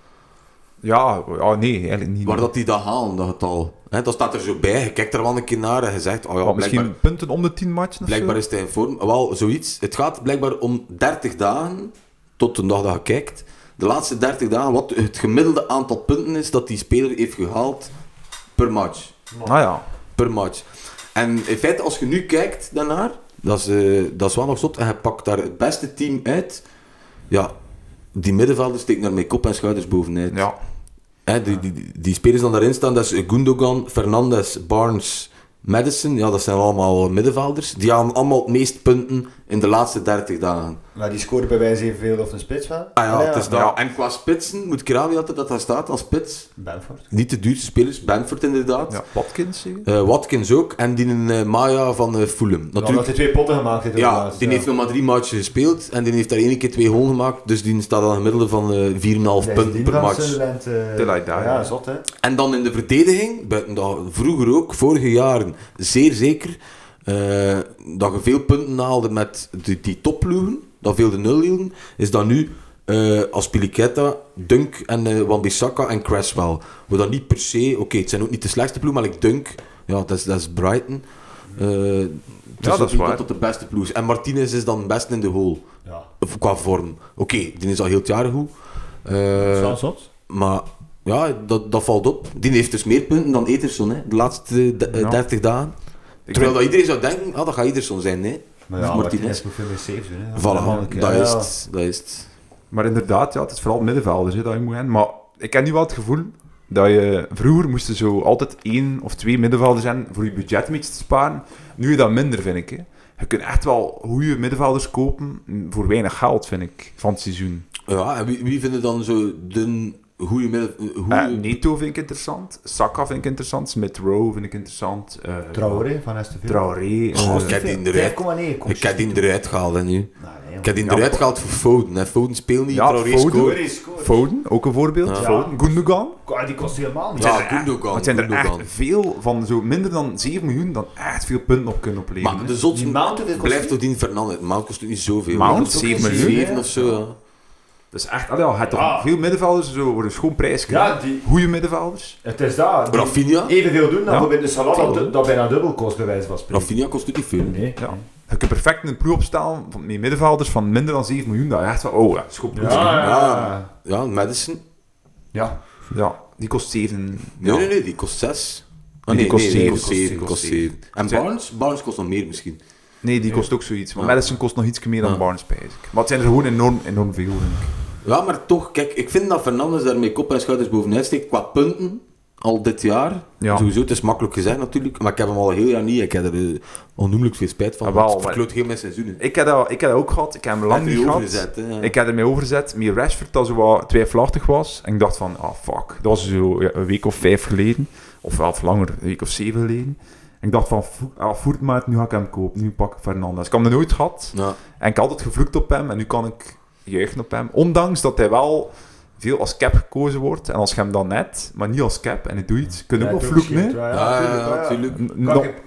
Ja, ja, nee, eigenlijk niet. Waar dat die dat halen, dat getal. Hè, dat staat er zo bij. Je kijkt er wel een keer naar en je zegt... Oh ja, Wat, misschien blijkbaar, punten om de tien matchen of blijkbaar zo? is hij in vorm. Wel, zoiets. Het gaat blijkbaar om dertig dagen, tot de dag dat je kijkt. De laatste dertig dagen, wat het gemiddelde aantal punten is dat die speler heeft gehaald per match. Ah ja. Per match. En in feite, als je nu kijkt daarnaar, dat is, eh, dat is wel nog zot. En je pakt daar het beste team uit. Ja, die middenvelder steekt daar met kop en schouders bovenuit. Ja. Hè, die, die, die, die spelers die daarin staan, dat is Gundogan, Fernandes, Barnes, Madison. Ja, dat zijn allemaal middenvelders. Die halen allemaal het meest punten in de laatste dertig dagen. Maar die scoren bij wijze evenveel of een spits wel. Ah ja, het is dat. Ja. En qua spitsen, moet ik raden altijd dat dat staat als spits. Benford. Niet de duurste spelers, Benford inderdaad. Ja, Watkins zeker? Eh, Watkins ook. En die uh, Maya van uh, Fulham. Natuurlijk. Natuurlijk. hij twee potten gemaakt heeft. Ja, helaas, die ja. heeft nog maar drie matchen gespeeld en die heeft daar één keer twee goals gemaakt, dus die staat aan een gemiddelde van uh, vier komma vijf Hij is punten die per van match. Sunderland, eh, Till I die, Ja, ja. zot hè. En dan in de verdediging, buiten dat vroeger ook, vorige jaren, zeer zeker, uh, dat je veel punten haalde met die, die topploegen, dat veel de nul hielden, is dat nu uh, Azpilicueta, Dunk en uh, Wan-Bissaka en Cresswell. We dat niet per se, oké, okay, het zijn ook niet de slechtste ploegen, maar like Dunk, ja, dat is, dat is Brighton. Uh, Ja, dus dat is waar. tot de beste ploeg. En Martinez is dan best in de goal. Ja. Of qua vorm. Oké, okay, die is al heel het jaar goed. Uh, Dat is wel zot. maar ja, dat, dat valt op. Die heeft dus meer punten dan Ederson, hè, de laatste de, Ja. dertig dagen. Ik Terwijl vind- dat iedereen zou denken, ah, dat gaat Ederson zijn. Nee. Maar ja, Martinez. Martinez moet veel meer saves doen hè. Voilà, Manneke, dat ja. is het. Dat is het. Maar inderdaad, ja, het is vooral middenvelders hè, dat je moet hebben. Maar ik heb nu wel het gevoel dat je... Vroeger moesten zo altijd één of twee middenvelders zijn voor je budget een beetje te sparen. Nu is dat minder, vind ik. Hè. Je kunt echt wel goede middenvelders kopen voor weinig geld, vind ik, van het seizoen. Ja, en wie, wie vinden dan zo de goede midden... Goede... Uh, Neto vind ik interessant. Saka vind ik interessant. Smith Rowe vind ik interessant. Uh, Traoré van Aston Villa. Traoré. Oh, uh, ik heb die eruit, vijf komma negen kost. ik heb die eruit gehaald hè, nu. Nee, nee, Ik heb die Ja, eruit Fo- gehaald voor Foden. Hè. Foden speelt niet, Ja, Traoré Foden. scoort. Traoré scoort. Foden, ook een voorbeeld. Ja. Foden. Gundogan. Ja, die kost helemaal niet. Ja, Het zijn er echt- Gundogan, Het zijn er Gundogan. echt veel van zo minder dan zeven miljoen dan echt veel punten op kunnen opleveren. Maar hè. de zotste Die Mount, hoeveel kost blijft die? toch die Fernandes. Mount kost ook niet zoveel. Mount? Dat is ook zeven zeven miljoen, of zo, ja. Dat is echt... Allee, je hebt toch Ah. veel middenvelders zo voor een schoon prijs. Ja, die... Goede middenvelders. Het is dat. die Rafinha? Evenveel doen dan Ja. voor binnen Salah dat, Veel. dat bijna dubbel kost bij wijze van spreken. Rafinha kost ook niet veel. Nee. Ja. Je kunt perfect een ploeg opstellen van met middenvelders van minder dan zeven miljoen. Dat je echt van, oh, dat is goed. Ja, Ja. ja, Ja. ja. Ja, Madison. Ja. ja, die kost zeven. Nee, Ja. nee, nee, die kost zes. Ah, Die nee, kost nee, zeven, die kost kost zeven. zeven, kost kost zeven. En Zijn- Barnes? Barnes kost nog meer misschien. Nee, die kost ook zoiets. Maar Ja. Madison kost nog iets meer dan Ja. Barnes, pijs ik. Maar het zijn er gewoon enorm, enorm veel, denk ik. Ja, maar toch, kijk, ik vind dat Fernandes daarmee kop en schouders bovenuit steekt qua punten. Al dit jaar. Ja. Sowieso, het is makkelijk gezegd natuurlijk. Maar ik heb hem al een heel jaar niet. Ik heb er uh, onnoemelijk veel spijt van. Ah, wel, Het maar- verkloot heel mijn seizoenen. Ik heb dat, ik heb dat ook gehad. Ik heb hem lang En niet nu gehad. overgezet, hè. Ik heb ermee overgezet met Rashford, dat zo wat twijfelachtig was. En ik dacht van, ah fuck. Dat was zo ja, een week of vijf geleden. Of wel langer, een week of zeven geleden. En ik dacht van, vo- ah, voetmaat, nu ga ik hem kopen. Nu pak ik Fernandes. Ik had hem nooit gehad. Ja. En ik had altijd gevloekt op hem. En nu kan ik juichen op hem. Ondanks dat hij wel veel als cap gekozen wordt. En als je hem dan net, maar niet als cap. En hij doet iets. Kun je ook wel vloeken, hè? Ja, Ja, tuurlijk, ja, natuurlijk. N- Kan nog- je-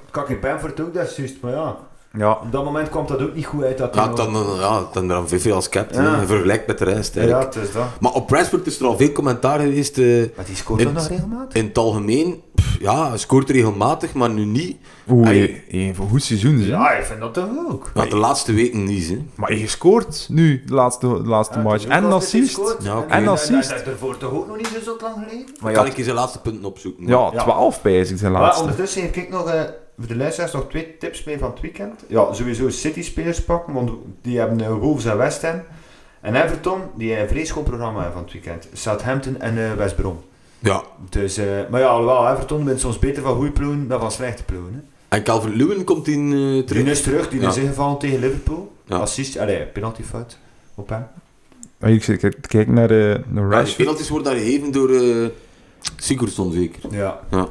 Kak in Bamford ook, dat is juist, maar ja. Ja. Op dat moment komt dat ook niet goed uit. Dat ja, dan, ja, dan dan V V als captain, ja. vergelijkt met de rest. Eigenlijk. Ja, het is dat. Maar op Rashford is er al veel commentaar geweest. Uh, maar die scoort toch nog regelmatig? In het algemeen, pff, ja, hij scoort regelmatig, maar nu niet. Oeh, hij, hij, voor een goed seizoen. Hè? Ja, ik vind dat toch ook. Ja, de laatste weken niet. Hè. Maar hij scoort nu, de laatste, de laatste ja, match. En assist. Ja, okay. En assist. Dat is ervoor toch ook nog niet zo lang geleden? Maar kan ik je zijn laatste punten opzoeken? Ja, twaalf bezig zijn laatste. Maar ondertussen heb ik nog... Uh, voor de luisteraars nog twee tips mee van het weekend. Ja, sowieso City-spelers pakken, want die hebben uh, Wolves en West Ham. En Everton, die hebben een vrees goed programma van het weekend. Southampton en uh, West Brom. Ja. Dus, uh, maar ja, alhoewel, Everton wint soms beter van goede ploegen dan van slechte ploegen. Hè. En Calvert-Lewin komt in uh, terug? Die is terug, die ja. is ingevallen tegen Liverpool. Ja. Assist, allee, penaltyfout op hem. Oh, ik kijk, kijk naar de uh, Rashford. Ja, de penalties worden daar gegeven door uh, Sigurdsson zeker. Ja. ja.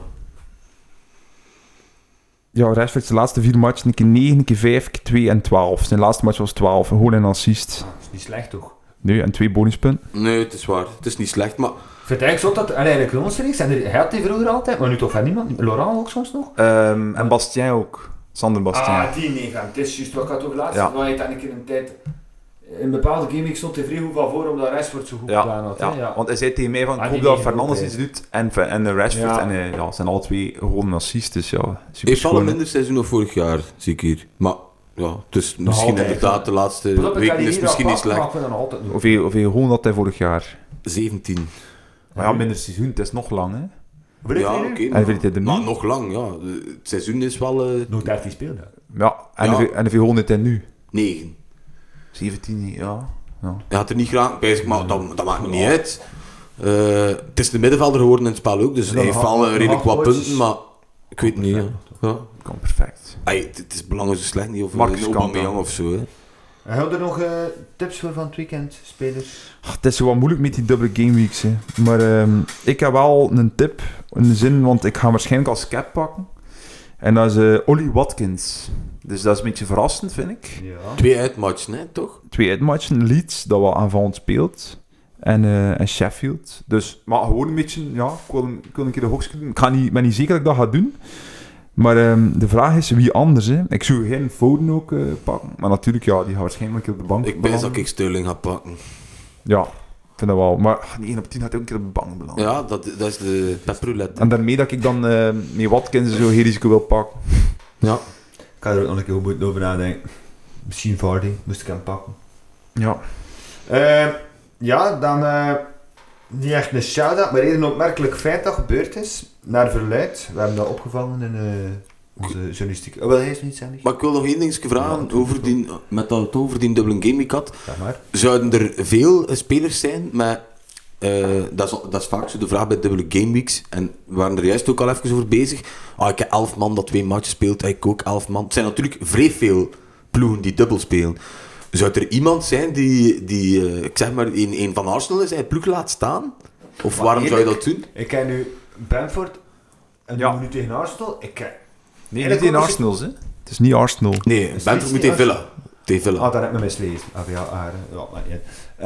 Ja, Rashford zijn laatste vier matchen, een keer negen, een keer vijf, een keer twee en twaalf. Zijn laatste match was twaalf, een goal en assist. Ah, dat is niet slecht toch? Nee, en twee bonuspunten. Nee, het is waar. Het is niet slecht, maar... Ik vind eigenlijk zo dat... Allee, eigenlijk Loonsreeks, en hij had die vroeger altijd, maar nu toch van niemand. Laurent ook soms nog? Um, en Bastien ook. Sander Bastien. Ah, die negen. Het is juist wat ik had ook laatst. Ja. Maar hij had een keer een tijd... In een bepaalde game stond hij vrij goed van voor, omdat Rashford zo goed ja, gedaan had. Ja. Ja. Want hij zei tegen mij van, ah, ik hoop dat Fernandes iets doet en, en Rashford. Ja. En uh, ja, zijn alle twee gewoon assist, dus ja, super heeft al een minder seizoen dan vorig jaar, zie ik hier. Maar ja, het is misschien altijd, inderdaad de laatste weken is misschien niet slecht. Hoeveel, hoeveel gewoon had hij vorig jaar? zeventien. Maar ja, minder seizoen, het is nog lang, hè? Ja, oké. Okay, maar, maar, maar nog lang, ja. Het seizoen is wel... Uh... Nog dertien speelden. Ja, en, ja. en hoeveel honderd hij nu? negen. zeventien, ja. Ja. Hij had er niet graag bij, maar dat, dat maakt niet uit. Uh, het is de middenvelder geworden in het spel ook, dus hij heeft wel uh, redelijk wat punten, maar ik weet niet. Ja. Ja. Kan perfect. Ay, het, het is belangrijk zo slecht niet of Marcus een Aubameyang of zo. Hè. En had er nog uh, tips voor van het weekend, spelers? Ach, het is zo wat moeilijk met die dubbele gameweeks, hè. Maar um, ik heb wel een tip in de zin, want ik ga waarschijnlijk als cap pakken. En dat is uh, Ollie Watkins. Dus dat is een beetje verrassend, vind ik. Ja. Twee uitmatchen, hè, toch? Twee uitmatchen. Leeds, dat wel aanvallend speelt. En, uh, en Sheffield. Dus, maar gewoon een beetje, ja, ik wil, ik wil een keer de hoogste doen. Ik ga niet, ben niet zeker dat ik dat ga doen. Maar um, de vraag is, wie anders, hè? Ik zou geen Foden ook uh, pakken. Maar natuurlijk, ja, die gaat waarschijnlijk op de bank Ik ben dat ik Sterling ga pakken. Ja, ik vind dat wel. Maar die één op tien had ook een keer op de bank beland. Ja, dat, dat is de peproulette. En daarmee dat ik dan uh, met Watkins zo geen risico wil pakken. Ja. Ik ga er ook nog een keer goed over nadenken. Misschien Vardy, moest ik hem pakken. Ja. Uh, ja, dan... Uh, niet echt een shout-out, maar een opmerkelijk feit dat gebeurd is. Naar verluid. We hebben dat opgevangen in uh, onze journalistiek. Oh, wil jij eens niet zeggen? Maar ik wil nog één ding vragen. Ja, over die, met dat over die dubbele game week had. Zeg maar. Zouden er veel uh, spelers zijn met... Uh, dat, is, dat is vaak zo de vraag bij dubbele gameweeks. En we waren er juist ook al even over bezig. Ah, ik heb elf man dat twee matches speelt. Ik ook elf man. Het zijn natuurlijk vrij veel ploegen die dubbel spelen. Zou er iemand zijn die, die uh, ik zeg maar, een, een van Arsenal is, hij ploeg laat staan? Of maar waarom eerlijk, zou je dat doen? Ik ken nu Bamford en ja. nu tegen Arsenal. Ik ken... Nee, niet tegen Arsenal, hè? Het is niet Arsenal. Nee, Bamford moet tegen Villa. Tegen Villa. Ah, daar heb ik me mislezen. Ah, ja, ah, ja, maar niet.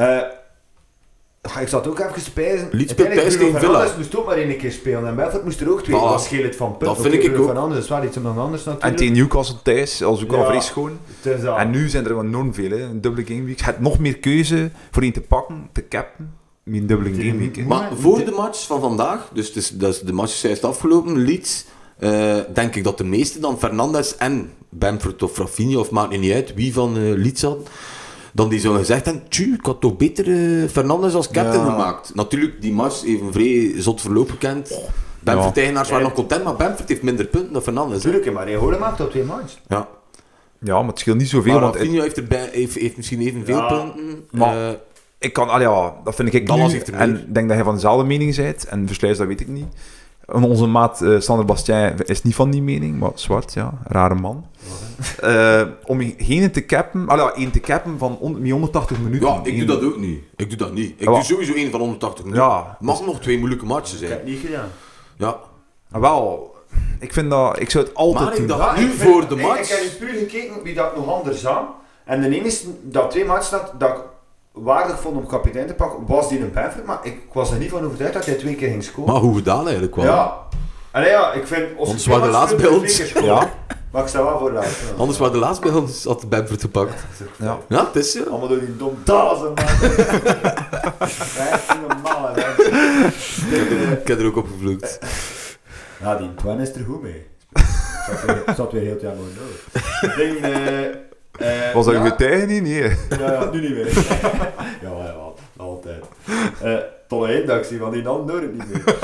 Uh, ik zat ook even spijzen. Leeds speelt thuis tegen Villa. Moest ook maar één keer spelen en Bamford moest er ook twee. Voilà. Dat scheelt van punten. Dat vind ik ook. Van anders, dat is wel iets dan anders natuurlijk. En tegen Newcastle thuis, als ook ja, al vrij schoon. En nu zijn er enorm veel, hè. Een dubbele gameweek. Je hebt nog meer keuze voor een te pakken, te cappen. Met een dubbele gameweek. Maar voor de match van vandaag, dus het is, dat is de match is juist afgelopen, Leeds, uh, denk ik dat de meeste dan Fernandes en Bamford of Rafinha, of maakt niet uit wie van uh, Leeds hadden, dan die zo gezegd hebben, tju, ik had toch beter uh, Fernandes als captain ja. gemaakt. Natuurlijk, die match heeft een vrij zot verloop gekend. Bamford-eigenaars ja. waren nog content, maar Bamford heeft minder punten dan Fernandes. Tuurlijk, maar hij hoorde maakt op twee matches. Ja. Ja, maar het scheelt niet zoveel. Maar want Rafinha het... heeft, erbij, heeft, heeft misschien evenveel ja. punten. Maar uh, ik kan, allee, ja, dat vind ik nu, heeft en ik denk dat hij van dezelfde mening bent. En Versluis, dat weet ik niet. Onze maat uh, Sander Bastien is niet van die mening, maar zwart, ja, rare man. Uh, om geen te cappen, allee, één te cappen van on, honderdtachtig minuten. Ja, ik doe dat ook niet. Ik doe dat niet. Ik ja. doe sowieso één van honderdtachtig minuten. Ja. Mag nog twee moeilijke matches zijn. Ik heb het niet gedaan. Ja. Maar wel, ik vind dat, ik zou het altijd maar doen. Ik dacht, ja, nu ik vind, voor de match. Ik, ik heb nu puur gekeken wie dat nog anders aan. En de enige dat twee matches dat, dat ik waardig vond om kapitein te pakken, was die een Bamford. Maar ik was er niet van overtuigd dat hij twee keer ging scoren. Maar hoe gedaan eigenlijk wel. Ja. Allee ja, ik vind... Ons waren de laatste bij ons. Ja. Maar ik sta wel voor laat. Ja. Anders waren de laatste bij ons had de Bamford gepakt. Ja, ja het is zo. Allemaal door die dom dazen, man. Dat is niet normaal, hè. Ik heb er ook op gevloekt. Ja, die Twan is er goed mee. Het zat weer heel het jaar mooi nodig. Ik denk... Uh, uh, Was dat ja? je getuige niet? Nee. Ja, ja, nu niet meer. ja, ja, altijd. Uh, tot een dankzij, want die dan door het niet meer.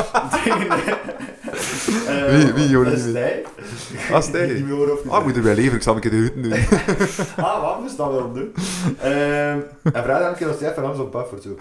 uh, wie, wie hoor je niet meer? Dat is hij. Ah, ik moet er bij leven, ik zal een keer de route doen. ah, wat moest dat wel doen? Uh, en vraag dan een keer als jij van Hans op Bamford zo.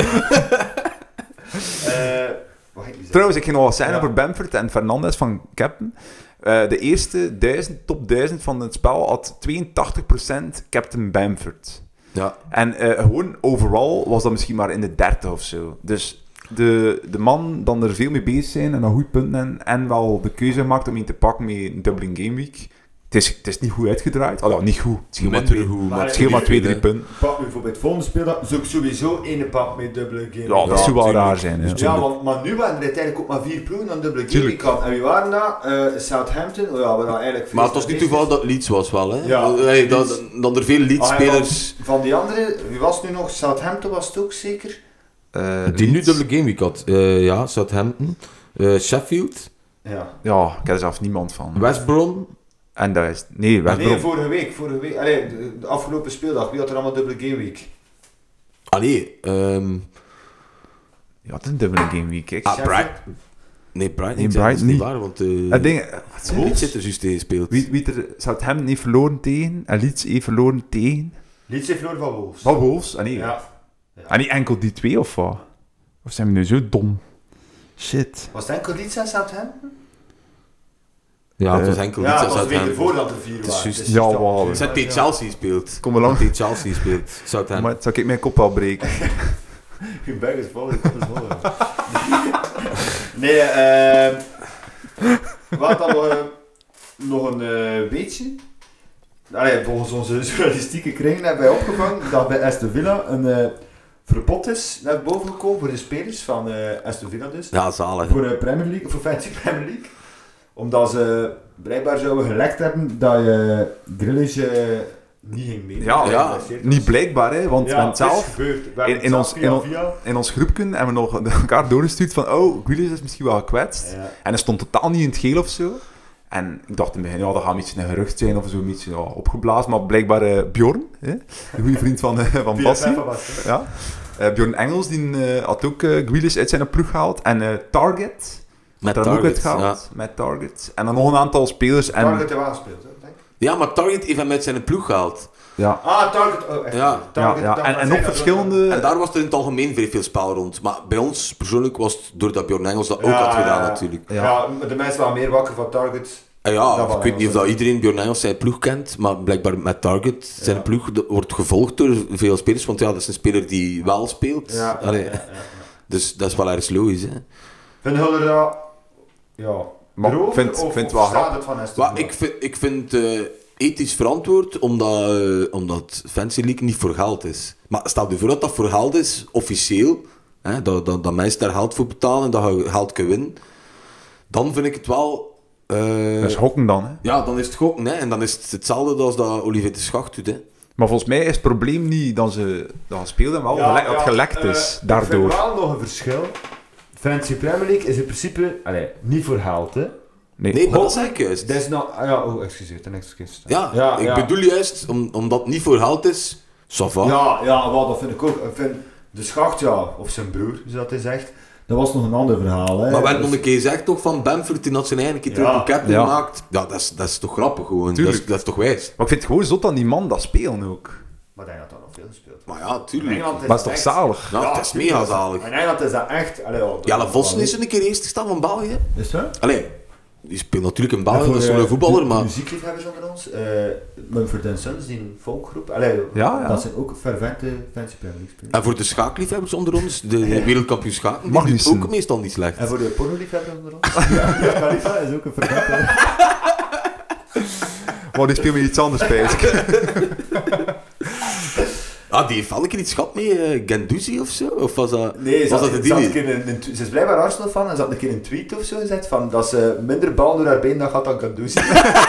uh, Trouwens, ik ging nog wat zeggen ja. over Bamford en Fernandes van Captain. Uh, de eerste duizend, top duizend van het spel had tweeëntachtig procent Captain Bamford. Ja. En uh, gewoon overal was dat misschien maar in de dertig of zo. Dus de, de man dan er veel mee bezig zijn en een goed punt en, en wel de keuze gemaakt om in te pakken met een Dublin Game Week. Het is, het is niet goed uitgedraaid. Oh, ja, niet goed. Het scheelt maar twee, goed, maar het scheelt maar twee, drie punten. Pak nu bijvoorbeeld het volgende speeldag, zou ik sowieso één pak met dubbele game. Ja, dat ja, zou wel raar zijn. Ja, ja want, maar nu waren er uiteindelijk ook maar vier ploegen aan dubbele game week had. En wie waren dat? Uh, Southampton. Oh, ja, we dan eigenlijk maar het was niet toevallig dat Leeds was wel, hè? Ja, hey, dat, dat er veel Leeds-spelers... Ah, van, van die andere, wie was het nu nog? Southampton was het ook zeker? Uh, die Leeds. Nu dubbele game week had. Uh, ja, Southampton. Uh, Sheffield. Ja. Ja, ik heb er zelfs niemand van. West Brom. En dat is... Nee, West Brom. Nee, vorige week. Vorige week. Allee, de, de afgelopen speeldag. Wie had er allemaal dubbele game week? Ah nee, um... Je had een dubbele game week, kijk. Ah, Brighton. Nee, Brighton nee, niet. Brighton dat is niet waar, want... Uh, het ding... Leeds zit er juist tegen gespeeld. Wie, wie er... Southampton heeft verloren tegen en Leeds heeft verloren tegen... Leeds heeft verloren van Wolves. Van Wolves? Ah nee. Ja. ja. En niet enkel die twee, of wat? Of zijn we nu zo dom? Shit. Was het enkel Leeds en Southampton? Ja, het was enkel ja, Leeds en Southampton. Ja, het was voordat er vier waren. Het is ja, wel. Het zijn tegen Chelsea speelt. Kom maar lang. Tegen Chelsea speelt. Southampton. Maar het zou ik mijn kop wel breken. Je bek is vol, je kop is vol. Nee, eh... Uh, wat dan nog, uh, nog een uh, beetje... Allee, volgens onze journalistieke kring hebben wij opgevangen dat bij Aston Villa een uh, verbod is naar boven gekomen voor de spelers van uh, Aston Villa dus. Ja, zalig. Voor de uh, Premier League, voor Fantasy Premier League. Omdat ze blijkbaar zouden gelekt hebben dat je Grealish uh, niet ging mee. Ja, ja. Niet blijkbaar, hè, want ja, men zelf... In, in, ons, in, in ons groepje hebben we nog elkaar doorgestuurd van oh, Grealish is misschien wel gekwetst. Ja. En hij stond totaal niet in het geel of zo. En ik dacht in het begin, ja, dat gaat iets een gerucht zijn of zo, iets ja, opgeblazen. Maar blijkbaar uh, Bjorn, hè, de goede vriend van, uh, van Bassie. Ja. Uh, Bjorn Engels, die uh, had ook uh, Grealish uit zijn ploeg gehaald. En uh, Target, met daar ook uitgehaald. Ja. Met Target. En dan nog een aantal spelers. En... Target heeft wel gespeeld, hè, denk ik. Ja, maar Target heeft hem uit zijn ploeg gehaald. Ja. Ah, Target. Oh, echt. Ja. Target, ja, ja. En, en nog verschillende... En daar was er in het algemeen veel, veel spel rond. Maar bij ons persoonlijk was het doordat Bjorn Engels dat ook ja, had gedaan, ja. natuurlijk. Ja. ja, de mensen waren meer wakker van Target. En ja, ik weet niet of dat iedereen Bjorn Engels zijn ploeg kent, maar blijkbaar met Target zijn ja. ploeg wordt gevolgd door veel spelers. Want ja, dat is een speler die wel speelt. Ja, Allee, ja, ja, ja. Dus dat is wel ergens logisch, hè. Vinden jullie dat... Ja... Maar ik vind, of, vind of wel staat het van Aston Villa? Ik vind, ik vind uh, ethisch verantwoord, omdat, uh, omdat Fantasy League niet voor geld is. Maar stel je voor dat dat voor geld is, officieel, hè, dat, dat, dat mensen daar geld voor betalen en dat je geld kan winnen, dan vind ik het wel... Uh, dat is gokken dan, hè? Ja, dan is het gokken, hè. En dan is het hetzelfde als dat Olivier de Schacht doet, hè. Maar volgens mij is het probleem niet dat ze dat speelden, maar ja, dat ja, gelekt uh, is, daardoor. Ik vind wel nog een verschil. Fantasy Premier League is in principe allee, niet voor geld, hè. Nee, nee maar dat zeg ik juist. Dat is nou... Ah, ja, oh, excuseer, ten excuus. Ja, ja, ik ja. bedoel juist, om, omdat het niet voor geld is, ça va. Ja, ja, wel, dat vind ik ook. Ik vind de Schacht, ja, of zijn broer, zoals hij zegt, dat was nog een ander verhaal, hè. Maar we hebben dus... nog een keer gezegd toch van Bamford, die had zijn eigen keer terug ja. een captain ja. maakt. Ja, dat is, dat is toch grappig gewoon. Dat is, dat is toch wijs. Maar ik vind het gewoon zot dat die man dat spelen ook. Maar ik denk dat dat nog veel gespeeld. Maar ja, tuurlijk. Maar het is toch echt... zalig? Nou, ja, het is mega zalig. In Engeland is dat echt... Allee, ja, Jelle Vossen is een keer eerst gestaan van België. Is dat? Allee, die speelt natuurlijk in België, dat is zo'n voetballer, maar... De muziekliefhebbers onder ons, uh, Mumford and Sons, die folkgroep, allee, ja, ja. dat zijn ook fervente Fantasy Premier League spelers. En voor de schaakliefhebbers onder ons, de wereldkampioen schaken, die doet ook meestal niet slecht. En voor de pornoliefhebbers onder ons? ja, ja, Khalifa is ook een fervente... Maar die speelt met iets anders, spijs ik. Ah, die heeft al een keer iets gehad met uh, Guendouzi of zo? Of was dat, nee, was dat de deal? Ze, een, een, ze is blijkbaar Arsenal fan en ze had een keer een tweet of zo gezet van dat ze minder bal door haar been dan gaat dan Guendouzi.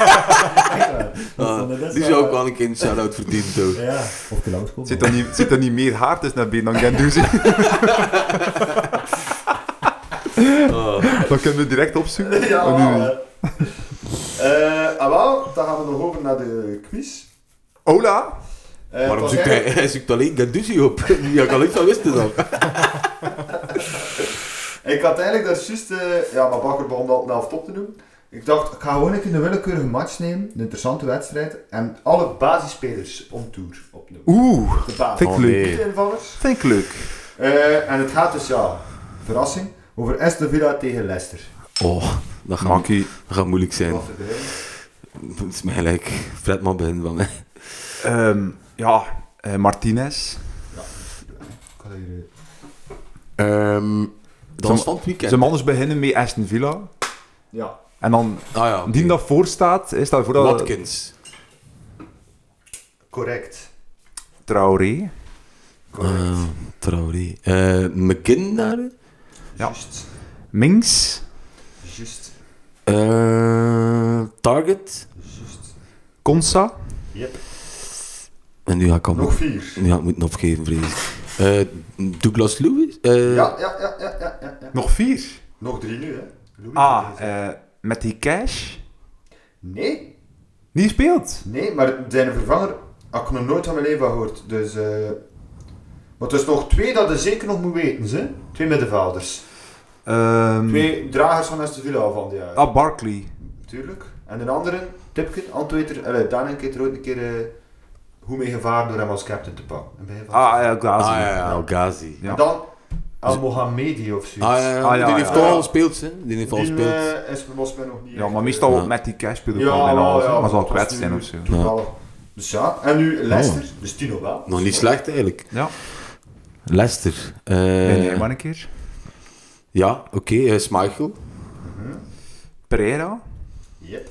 ah, die zou ook wel een keer een shout-out verdienen, toch? Ja, of de zit er niet, zit er niet meer haar tussen naar been dan Guendouzi? oh. Dat kunnen we direct opzoeken. Ja, oh, nu. Uh, ah, wel, dan gaan we nog over naar de quiz. Hola! Uh, Waarom zoekt hij, hij zoekt alleen Guendouzi op? Ja, ik al iets van wisten dan. Ik had eigenlijk daar juist, uh, ja, maar Bakker begon al een half top te doen. Ik dacht, ik ga gewoon een keer een willekeurige match nemen, een interessante wedstrijd, en alle basisspelers om tour opnoemen. Oeh, de basis. vind ik leuk. De invallers. Vind ik leuk. Uh, en het gaat dus, ja, verrassing, over Aston Villa tegen Leicester. Oh, dat gaat, dat gaat moeilijk zijn. Het is mij gelijk. Fred maar begin van mij. Um, ja, uh, Martinez. Ja, ik ga hier... Um, dat was van het weekend. Zijn mannen beginnen met Aston Villa. Ja. En dan, ah, ja, okay. die dat voor staat, is dat voor dat... Watkins. Correct. Traoré. Correct. Uh, Traoré. Uh, McGinn daar? Ja. Just. Mings. Just. Uh, Target. Just. Konsa. Yep. En nu ga ik al... Nog vier. Nu ga ik moeten opgeven, vrees uh, Douglas Lewis? Uh, ja, ja, ja, ja, ja, ja. Nog vier? Nog drie nu, hè. Louis ah, uh, met die Cash? Nee. Die speelt? Nee, maar zijn vervanger had ik nog nooit van mijn leven gehoord. Dus, uh... maar het is nog twee dat je zeker nog moet weten, hè. Twee middenvelders. Um... Twee dragers van Aston Villa van die jaar. Ah, Barkley. Tuurlijk. En een andere, tipje, Antweter, uh, Daan een keer ooit een keer uh, hoe mee gevaren door hem als captain te pakken. Ah, El Ghazi. Ah, ja, ja, El Ghazi. Ja. En dan Al Mohamedi of zoiets. Ah, ja, ja. Ah, ja, die heeft toch ja. al gespeeld, hè? Die heeft al gespeeld. Uh, is volgens mij nog niet. Ja, maar meestal ja. met die cash speelt ja, ook bijna alles, ja, maar zal kwijt zijn of zo. Ja. Dus ja, en nu Leicester, oh. dus Tino wel. Nog niet slecht eigenlijk. Ja. Leicester. Uh, ben jij maar een keer? Ja, oké, okay, uh, Schmeichel. Uh-huh. Pereira. Yep.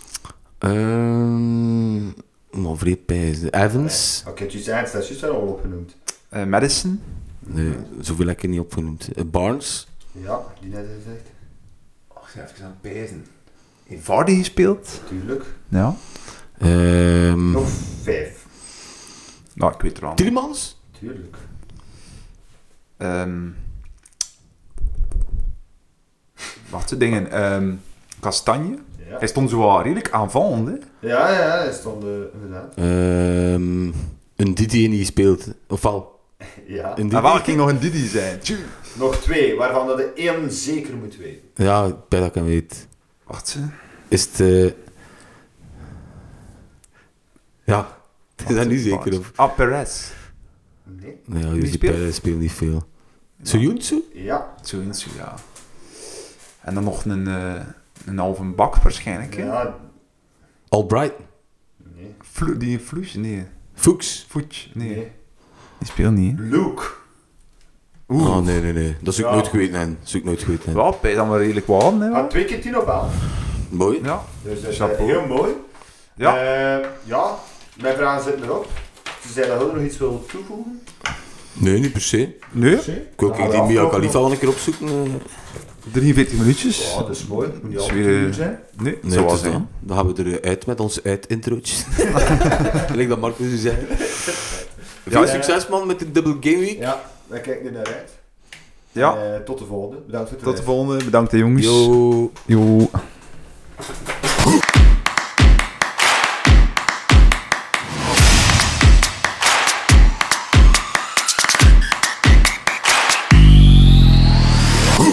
Um, nog vrij pijs. Evans. Oké, okay, dus dat is juist wel al opgenoemd. Uh, Madison. Nee, zoveel heb ik niet opgenoemd. Uh, Barnes. Ja, die net gezegd. Ach, ik ga even aan het pijzen. Heeft Vardy gespeeld? Tuurlijk. Ja. Um, nog vijf. Nou, ik weet er al. Tielemans? Tuurlijk. Um, wat ze dingen? Um, Kastanje. Ja. Hij stond zo wel redelijk aanvallend, hè? Ja, ja, hij stond uh, inderdaad. Um, een Didi die speelt, of al? Ja. En waar ging nog een Didi zijn? Tjuh. Nog twee, waarvan dat de één zeker moet weten. Ja, bij dat ik hem weet. Wacht ze. Is het... Uh... Ja, het is dat niet zeker op. Ah, Perez. Nee. Nee, ja, die Perez speelt niet veel. Soyuncu? Ja. Soyuncu, ja. En dan nog een, uh, een halve bak waarschijnlijk, hè? Ja. Albright? Nee. Flu- die Fluge? Nee. Fuchs? Fuchs? Nee. nee. Die speelt niet. Luke. Oeh. Oh, nee, nee, nee. Dat zou ik ja. nooit geweten hebben. Dat zou ik nooit geweten hebben. Ja, bij dan maar redelijk wel aan, hè? Ah, twee keer tien op aan. Mooi. Ja. Dus dat is uh, heel mooi. Ja. Uh, ja, mijn vragen zitten erop. Ze zei dat Hulder nog iets wil toevoegen? Nee, niet per se. Nee? Per se? Ik wil ook die Mia Khalifa wel een keer opzoeken. Uh. drieënveertig minuutjes. Ja, dat is mooi. Moet niet altijd weer... uur zijn. Nee, nee zoals dan. Dan gaan we eruit met ons uit-introotjes. Gelijk dat Marcus u zei. Veel ja, succes, man, met de Double Game Week. Ja, daar kijk ik nu naar uit. Ja. En, uh, tot de volgende. Bedankt voor het Tot de volgende. Bedankt, de jongens. Yo. Yo.